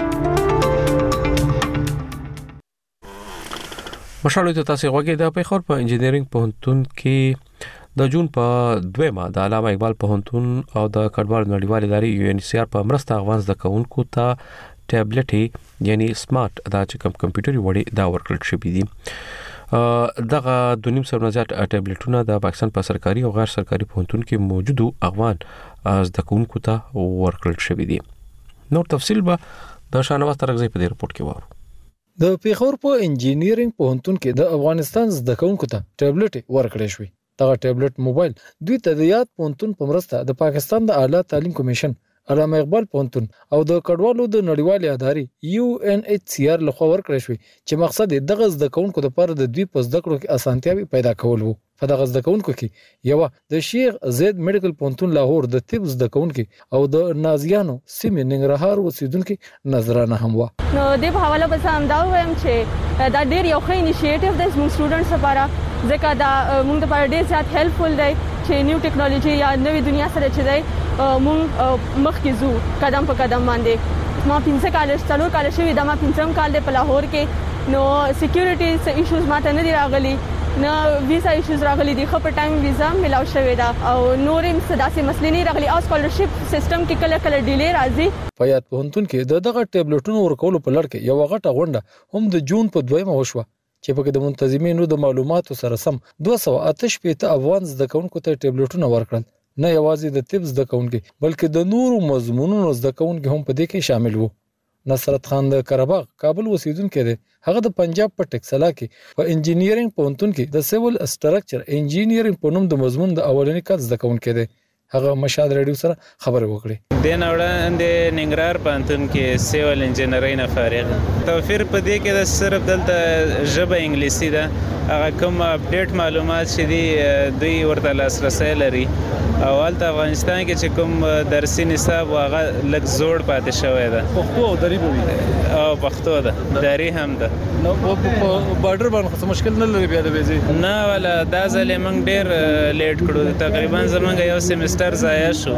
Speaker 1: مشال ته تاسو غوږی د پیښور په انجینرینګ پوهنتون کې د جون په 2 د علامه اقبال پوهنتون او د کډوال نړیوال ادارې یو ان سی آر په مرسته افغان زده کوونکو ته ټابلیټ یعنی سمارټ دا چې کمپیوټري وړي دا ورکړل شوی دي. دغه 2.5 زیات ټابلیټونه د پاکستان په سرکاري او غیر سرکاري پوهنتون کې موجودو افغان زده کوونکو ته ورکړل شوی دي. نور تفصیل به د شانواز ترغزي په دې رپورت کې وایو.
Speaker 26: د پیښور په انجینرینګ پوهنتون کې د افغانستان زده کوونکو ته ټابلیټ ورکړل شوی. دغه ټابلیټ موبایل دوی ته د یاد پوهنتون په مرسته د پاکستان د اعلی تعلیم کمیشن علامه اقبال پوهنتون او د کډوالو د نړیوالې ادارې UNHCR لخوا ورکړل شوې چې مقصد یې دغه زده کوونکو لپاره د دوی په زده کړو کې اسانتیاوي پیدا کول وو. په دغه زده کوونکو کې یو د شیخ زید میډیکل پوهنتون لاهور د طب زده کوونکي او د نازیانو سیمې ننګرهار اوسیدونکو نظرانه هم و.
Speaker 3: نو د په حواله به هم دا وایم چې دا ډیر یو ښه انیشیټیو دی زموږ سټوډنټس لپاره ځکه دا موږ لپاره ډیر زیات هیلپفل دی چې نیو ټیکنالوژي یا نوې دنیا سره چې دی موږ مخکې ځو قدم په قدم باندې. ما 15 کال څلور کال شوي دا ما 15 کال دی په لاهور کې. نو سکیورټي ایشوز ماته نه دی راغلي نه ویزا ایشوز راغلي دي. خو په ټایم ویزا ملاو شوی دا او نورم صداسي مسلې نه راغلي. او سکالرشپ سیستم کې کله کله ډیلی راځي.
Speaker 26: په یاد پوهنتون کې دغه ټابلیټونو ورکولو په لړ کې یو غټه غونډه هم د جون په 2 وشوه چې په کې د منتظمینو د معلوماتو سره سم 288 افغان زده کوونکو ته ټابلیټونه ورکړل. نه یوازې د طب زده کوونکي بلکې د نورو مضمونونو زده کوونکي هم په دې کې شامل وو. نصرت خان د کرباغ کابل اوسیدونکی دی. هغه د پنجاب په ټکسلا کې په انجینیرینګ پوهنتون کې د سیول سټرکچر انجینیرینګ په نوم د مضمون د اولنی کال زده کوونکی دی. هغه مشهد رادیو سره خبرې وکړې.
Speaker 11: د نوړاندې ننګرهار پوهنتون کې سیول انجینری نه فارغ. توفیر په دې کې د صرف دلته ژبه انګلیسي ده. هغه کوم اپډیټ معلومات چې دي دوی ورته لاسرسی لري. او هلته افغانستان کې چې کوم درسي نصاب هغه لږ زوړ پاتې شوی ده.
Speaker 26: پښتو او دري به وي
Speaker 11: او پښتو ده دري هم ده.
Speaker 26: نو په بارډر باندې څه مشکل نه لري بیا د ویزې؟
Speaker 11: نه ولا دا ځل موږ ډیر لیټ کړو. تقریبا زمونږ یو سیمستر ضایع شو.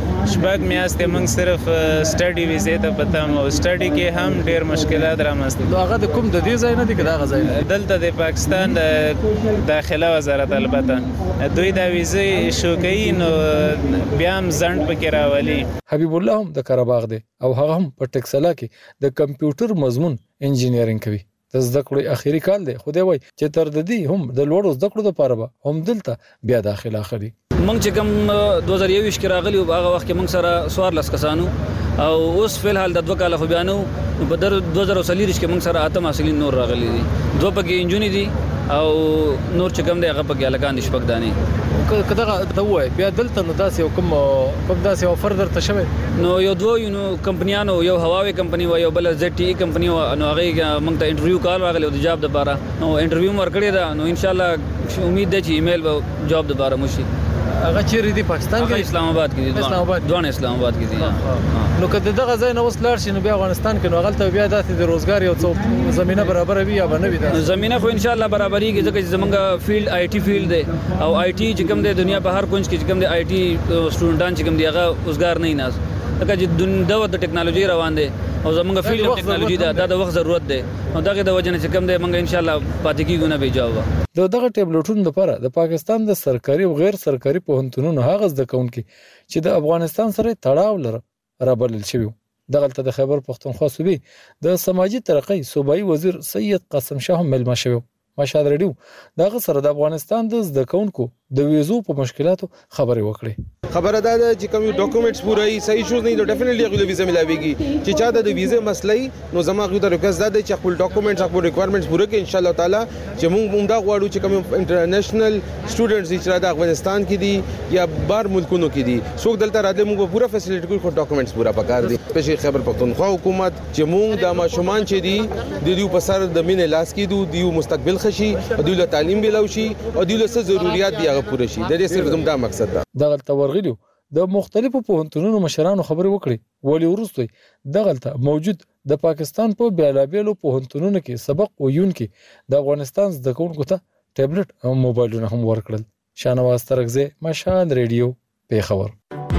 Speaker 11: شپږ میاشتې موږ صرف سټډي ویزې ته پته مو. سټډي کې هم ډیر مشکلات رامنځته.
Speaker 26: نو هغه د کوم د دې ځای نه دی که د هغه ځای؟
Speaker 11: دلته د پاکستان د داخله وزارت البته دوی دا ویزې ایشو کوي نو بیا هم ځنډ پکې راولي.
Speaker 26: حبیب الله هم د کرباغ دی او هغه هم په ټکسلا کې د کمپیوټر مضمون انجینیرینګ کوي. د زده کړو اخیری کال دی خو دی وایي چې تر د دې هم د لوړو زده کړو لپاره به هم دلته بیا داخله اخلي.
Speaker 13: موږ چې کوم 2021 کې راغلی او هغه وخت کې موږ سره 14 کسانو او اوس فل حال د 2 کال خو بیانو په 2040 کې موږ سره 8 محصلین نور راغلي دي. 2 پکې انجونی دي او نور چې کوم دی هغه پکې الکان دي شپږ دانې.
Speaker 26: کداغه ته وای بیا دلته نو داسې کوم داسې اوفر درته شوی؟
Speaker 13: نو یو دوه نو کمپنیانو یو هواوی کمپنی و یو بل ZTE کمپنی و نو هغه موږ ته انټرویو کال راغلی د جاب لپاره. نو انټرویو ورکړی دا نو ان شاء الله امید ده چې ایمیل به جاب لپاره مشي.
Speaker 26: هغه چیرې دی پاکستان کې؟
Speaker 13: اسلام آباد کې دي. اسلام آباد کې دي.
Speaker 26: نو کله دغه ځای نو وس لاړ شي نو بیا افغانستان کې نو غلطه بیا داسې د روزګار یو څو زمينه برابر وي یا نه وي؟ دا
Speaker 13: زمينه خو ان شاء الله برابرۍ کې ځکه چې زمونږ فیلډ IT فیلډ دی او IT چې کوم دی دنیا په هر کونج کې چې کوم دی IT سټوډنټان چې کوم دی هغه روزګار نه ناز ځکه چې د ټیکنالوژي روان دی او زمونږ فیلډ ټیکنالوژي دا د وخت ضرورت دی او دغه د وجه نه چې کوم دی موږ ان شاء الله پاتې کیږو نه به جواب.
Speaker 26: دغه ټابلیټونو لپاره د پاکستان د سرکاري او غیر سرکاري پوهنتونونو هغه زده کوونکي چې د افغانستان سره تړاو لري رابلل شوی. دغلته د خیبر پښتونخوا صوبې د سماجی ترقۍ صوبایي وزیر سید قاسم شاه هم ملما شوی. مشهد رادیو دغه سره د افغانستان د زده کوونکو د ویزو په مشکلاتو خبرې وکړي.
Speaker 14: خبره ده چې کوم ډاکومېنټس پوره صحیح شوز نه دي ډیفینټلی غوډه ویزا ملاويږي. چې چا د ویزا مسلې نو زما غو ته ریکوست ده چې خپل ډاکومېنټس خپل ریکوایرمنټس پوره کړي ان شاء الله تعالی چې موږ دا غواړو چې کوم انټرنیشنل سټوډنټس چې د افغانستان کې دي یا بهر ملکونو کې دي څوک دلته راځي موږ پوره فیسیلیټي کوو. خو ډاکومېنټس پوره پکار دي. په خیبر پښتونخوا حکومت چې موږ د ماشومان چې دي د دې په سر د مینې لاس کې دیو مستقبل خشي او دیو له تعلیم بلاو شي او دیو له ضرورت دي هغه پوره شي. د دې صرف دا مقصد ده.
Speaker 26: دغه تورغلیو د مختلفو پوهنتونونو مشرانو خبرې وکړي ولی ورستوي دغلته موجود د پاکستان په بیلابیلو پوهنتونونو کې سبق ویونکي د افغانستان زده کوونکو ته ټابلیټ او موبایلونه هم ورکړل. شانواز ترغزه مشهد رادیو پیښور.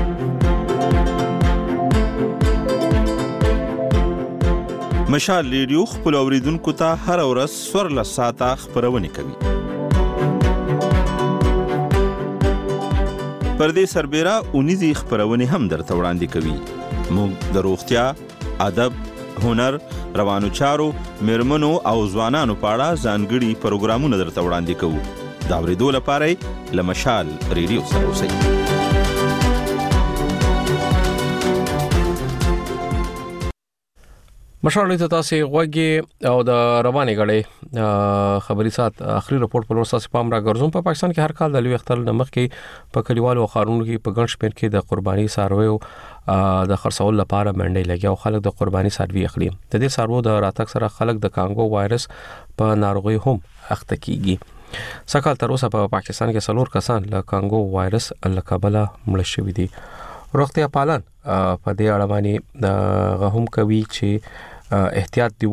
Speaker 15: مشال رادیو خپل اوریدونکو ته هر ورځ 14 ساعته خبرونه کوي. پر دې سربېره اونیزي خبرونه هم درته وړاندې کوي. موږ د روغتیا، ادب، هنر، روانو چارو، میرمنو او ځوانانو په اړه ځانګړي پروګرامونه درته وړاندې کوو. دا اورېدو لپاره له مشال رادیو سره اوسئ.
Speaker 1: مشاورې ته تاسو غوږی او د روانې غړې خبري سات اخري رپورت په لور تاسو پام را ګرځوم. په پاکستان کې هر کال د لوی اختر نمخ کې په کلیوالو او خارونو کې په ګڼ شمېر کې د قرباني څارویو د خرڅول لپاره منډي لګي او خلک د قرباني څاروي اخلي. د دې څاروو د راتګ سره خلک د کانګو وایرس په ناروغي هم اخته کیږي. سکهال تر اوسه په پاکستان کې 4 کسان له کانګو وایرس له کبله مړ شوي دي. روغتیا پالان په دې اړه باندې غهم کوي چې احتیاط دی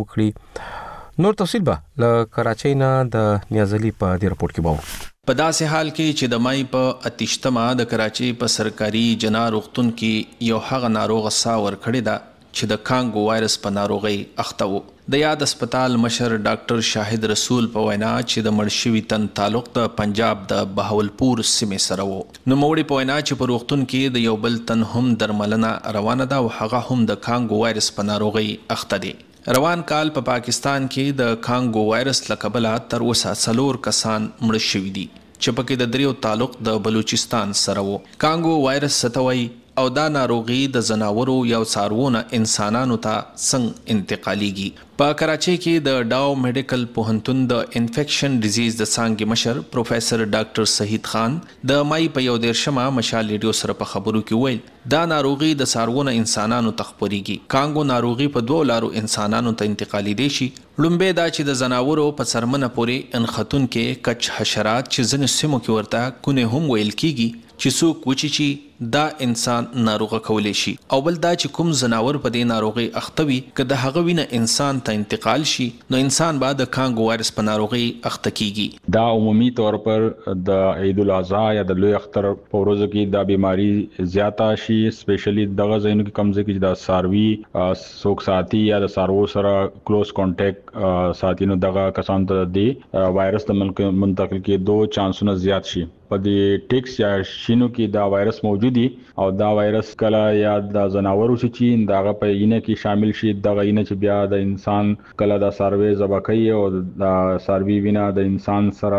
Speaker 1: وکړي. نور تفصیل به له کراچۍ نه د نیازلي په دې رپورت کې باور.
Speaker 7: په داسې حال کې چې د مای په اتشتمه د کراچۍ په سرکاري جنا روغتون کې یو هغه ناروغ سا ورکړی دا چې د کانګو وایرس په ناروغي اخته وو. د یاد هسپتال مشر ډاکټر شاهد رسول په وینا چې د مړ شوي تن تعلق د پنجاب د بهاولپور سیمې سره وو. نو موړي په وینا چې په روغتون کې د یو بل تن هم درملنه روانه ده او هغه هم د کانګو وایرس په ناروغي اخته دي. روان کال په پاکستان کې د کانګو وایرس له کبله تر اوسه 4 کسان مړ شوي دي چې پکې د دریو تعلق د بلوچستان سره وو. کانګو وایرس ستوي او دا ناروغي د زناورو یا څاروونو انسانانو ته څنګه انتقاليږي. په کراچۍ کې د ډاو میډیکل پوهنتون د انفیکشن ډیزیز د څانګې مشر پروفیسور ډاکټر شهید خان د مای په 11 مشال ریډیو سره په خبرو کې ویل دا ناروغي د څاروونو انسانانو ته خپريږي. کانګو ناروغي په 2 لارو انسانانو ته انتقالي دي شي. لومبه دا چې د زناورو په سرمنه پورې انختون کې کچ حشرات چې ځنې سیمو کې ورته کونه هم ویل کیږي چې څوک وچی چې دا انسان ناروغه کولی شي او بل دا چې کوم زناور په دې ناروغي اختوي که د هغه وینه انسان ته انتقال شي نو انسان بعد د کانګو وایرس په ناروغي اخته کیږي.
Speaker 16: دا عمومي طور پر د عید الاضحی یا د لوی اختر په ورځو کې دا بیماری زیاته شي سپیشلی دغه ځایونو کې کم ځای کې د ساروي سوک ساتي یا د سارو سره کلوز کانټیکټ ساتي نو دغه کسان ته دی وایرس د منتقل کې 2 چانسونه زیات شي. په دې ټیکس یا شینو کې دا وایرس موجودي او دا وایرس کله یا د زناورو چې دغه په ینه کې شامل شي دغه ینه چې بیا د انسان کله د ساروي ذبح کوي او د ساروي وینه د انسان سره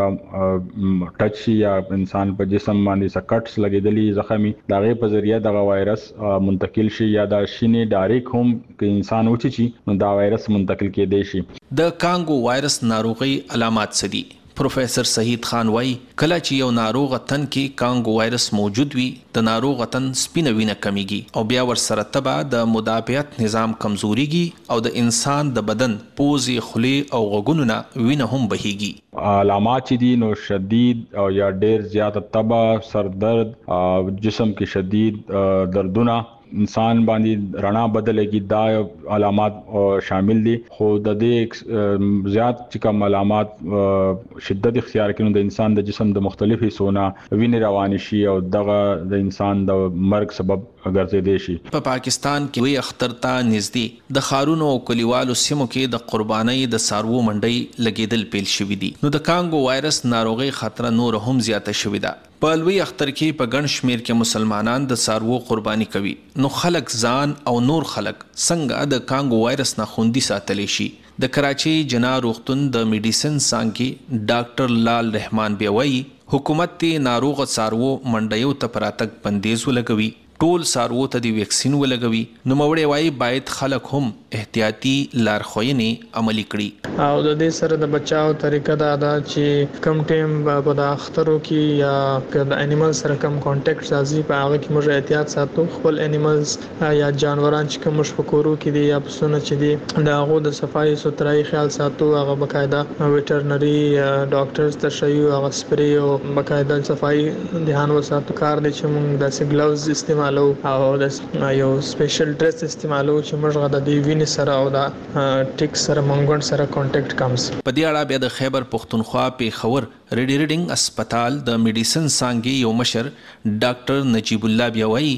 Speaker 16: ټچ شي یا انسان په جسم باندې سکټس لګیدلی زخمي دغه په ذریعہ دغه وایرس منتقل شي یا د شینې ډایرک هم کې انسان وچی نو دا وایرس منتقل کېدی شي.
Speaker 7: د کانګو وایرس ناروغي علامات څه دي؟ پروفیسور شهید خان وای کله چې یو ناروغ تن کې کانګو وایرس موجود وي د ناروغ تن سپینه وینه کمیږي او بیا ور سره تبع د مدافعت نظام کمزوريږي او د انسان د بدن پوزي خلی او غوګونو نه وینه هم بهيږي.
Speaker 16: علامات دي نو شدید او یا ډیر زیات تبع سر درد جسم کې شدید دردونه انسان باندې رڼا بدلېږي دا علامات شامل دي. خو د دې زیات چې کوم علامات شدت اختیار کړي د انسان د جسم د مختلفو حصو وینې روان شي او دغه د انسان د مرګ سبب ګرځېدي شي.
Speaker 7: په پاکستان کې وی اختر ته نږدې د خارونو او کلیوالو سیمو کې د قربانۍ د سارو منډي لګیدل پیل شوې دي. نو د کانګو وایرس ناروغي خطر نور هم زیاته شوې ده. په لوی اختر کې په ګڼ شمیر کې مسلمانان د سارو قرباني کوي. نو خلک ځان او نور خلک څنګه د کانګو وایرس نه خوندي ساتلی شي؟ د کراچۍ جنا روغتون د میډیسن څانګې ډاکټر لال رحمان بیوي حکومت ته ناروغ سارو منډیو ته پراتک بندیز ولګوي ټول سارو ته دی ویکسین ولګوي. نو موړې وای باید خلک هم احتیاطي لارښوونې عملي کړي
Speaker 17: او د دې سره د بچاو طریقه دا ده چې کم ټیم په د اخترو کې یا د انیمل سره کم کانټیکټ راځي په هغه کې موږ احتیاط ساتو. خپل انیملز یا جانوران چې کوم شپکورو کې دي یا پسونه چې دي د هغه د صفایي سترای خیال ساتو. هغه بقاعده ویټرنری ډاکټرز ته شایو هغه سپری او بقاعده صفایي دهان وساتو. کار دي چې موږ د ګلوز استعمال او د یو سپیشل ډریس استعمالو چې موږ د دې وینې سره او د ټیک سره منګون سره کانټیکټ کمز.
Speaker 7: په دې اړه بیا د خیبر پختونخوا پیښور ریډینګ هسپتال د میډیسن څانګې یو مشر ډاکټر نجیب الله بیوي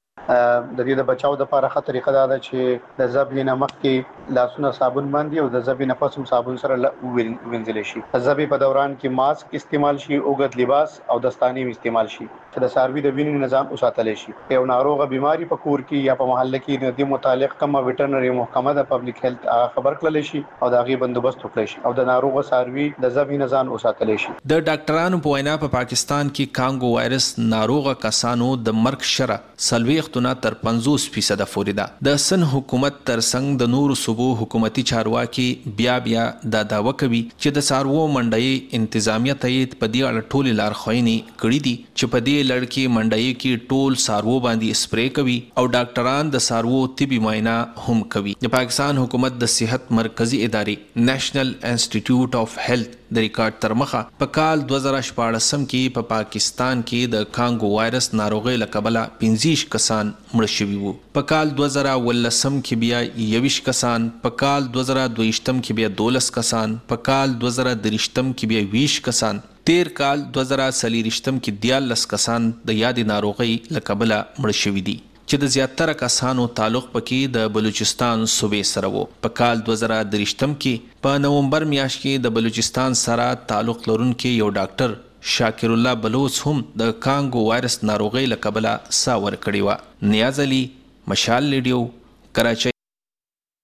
Speaker 18: د دې د بچاو د لپاره ښه طریقه دا ده چې د ذبح نه مخکې لاسونه صابون باندې او د ذبح نه پس هم صابون سره وینځل شي. ذبح په دوران کې ماسک استعمال شي اوږد لباس او دستانې استعمال شي چې د ساروي د وینې نظام وساتل شي. یو ناروغه بیماری په کور کې یا په محله کې د متعلق کومه ویټرنری محکمه د پبلک هیلث خبر کړل شي او د هغه بندوبست وکړي شي او د ناروغه ساروي د ذبح نظام وساتل شي.
Speaker 7: د ډاکټرانو په وینا په پاکستان کې کانګو وایرس ناروغه کسانو د مرګ شره سلويختونه تر 50% پورې ده. د سن حکومت تر څنګ د نورو صوبو حکومتي چارواکي بیا دا داوا کوي چې د سارو منډي انتظامیه ته په دې اړه ټول لارښوونې کړې دي چې په دې لړ کې منډي کې ټول سارو باندې سپری کوي او ډاکټران د سارو طبي معاینه هم کوي. د پاکستان حکومت د صحت مرکزی ادارې نېشنل انسټیټیوټ اف هیلث د ریکارډ تر مخه په کال 2014 کې په پاکستان کې د کانګو وایرس ناروغي له کبله 15 کسان مړ شوي وو. په کال 2019 کې بیا 21 کسان، په کال 2022 کې بیا 12 کسان، په کال 2023 کې بیا 20 کسان، تیر کال 2023 کې 13 کسان د یادې ناروغي له کبله مړ شوي دي چې د زیاتره کسانو تعلق پکې د بلوچستان صوبې سره وو. په کال 2023 کې په نومبر میاشت کې د بلوچستان سره تعلق لرونکي یو ډاکټر شاکر الله بلوچ هم د کانګو وایرس ناروغي له کبله سا ورکړې وه. نیاز علي، مشال ریډیو، کراچۍ.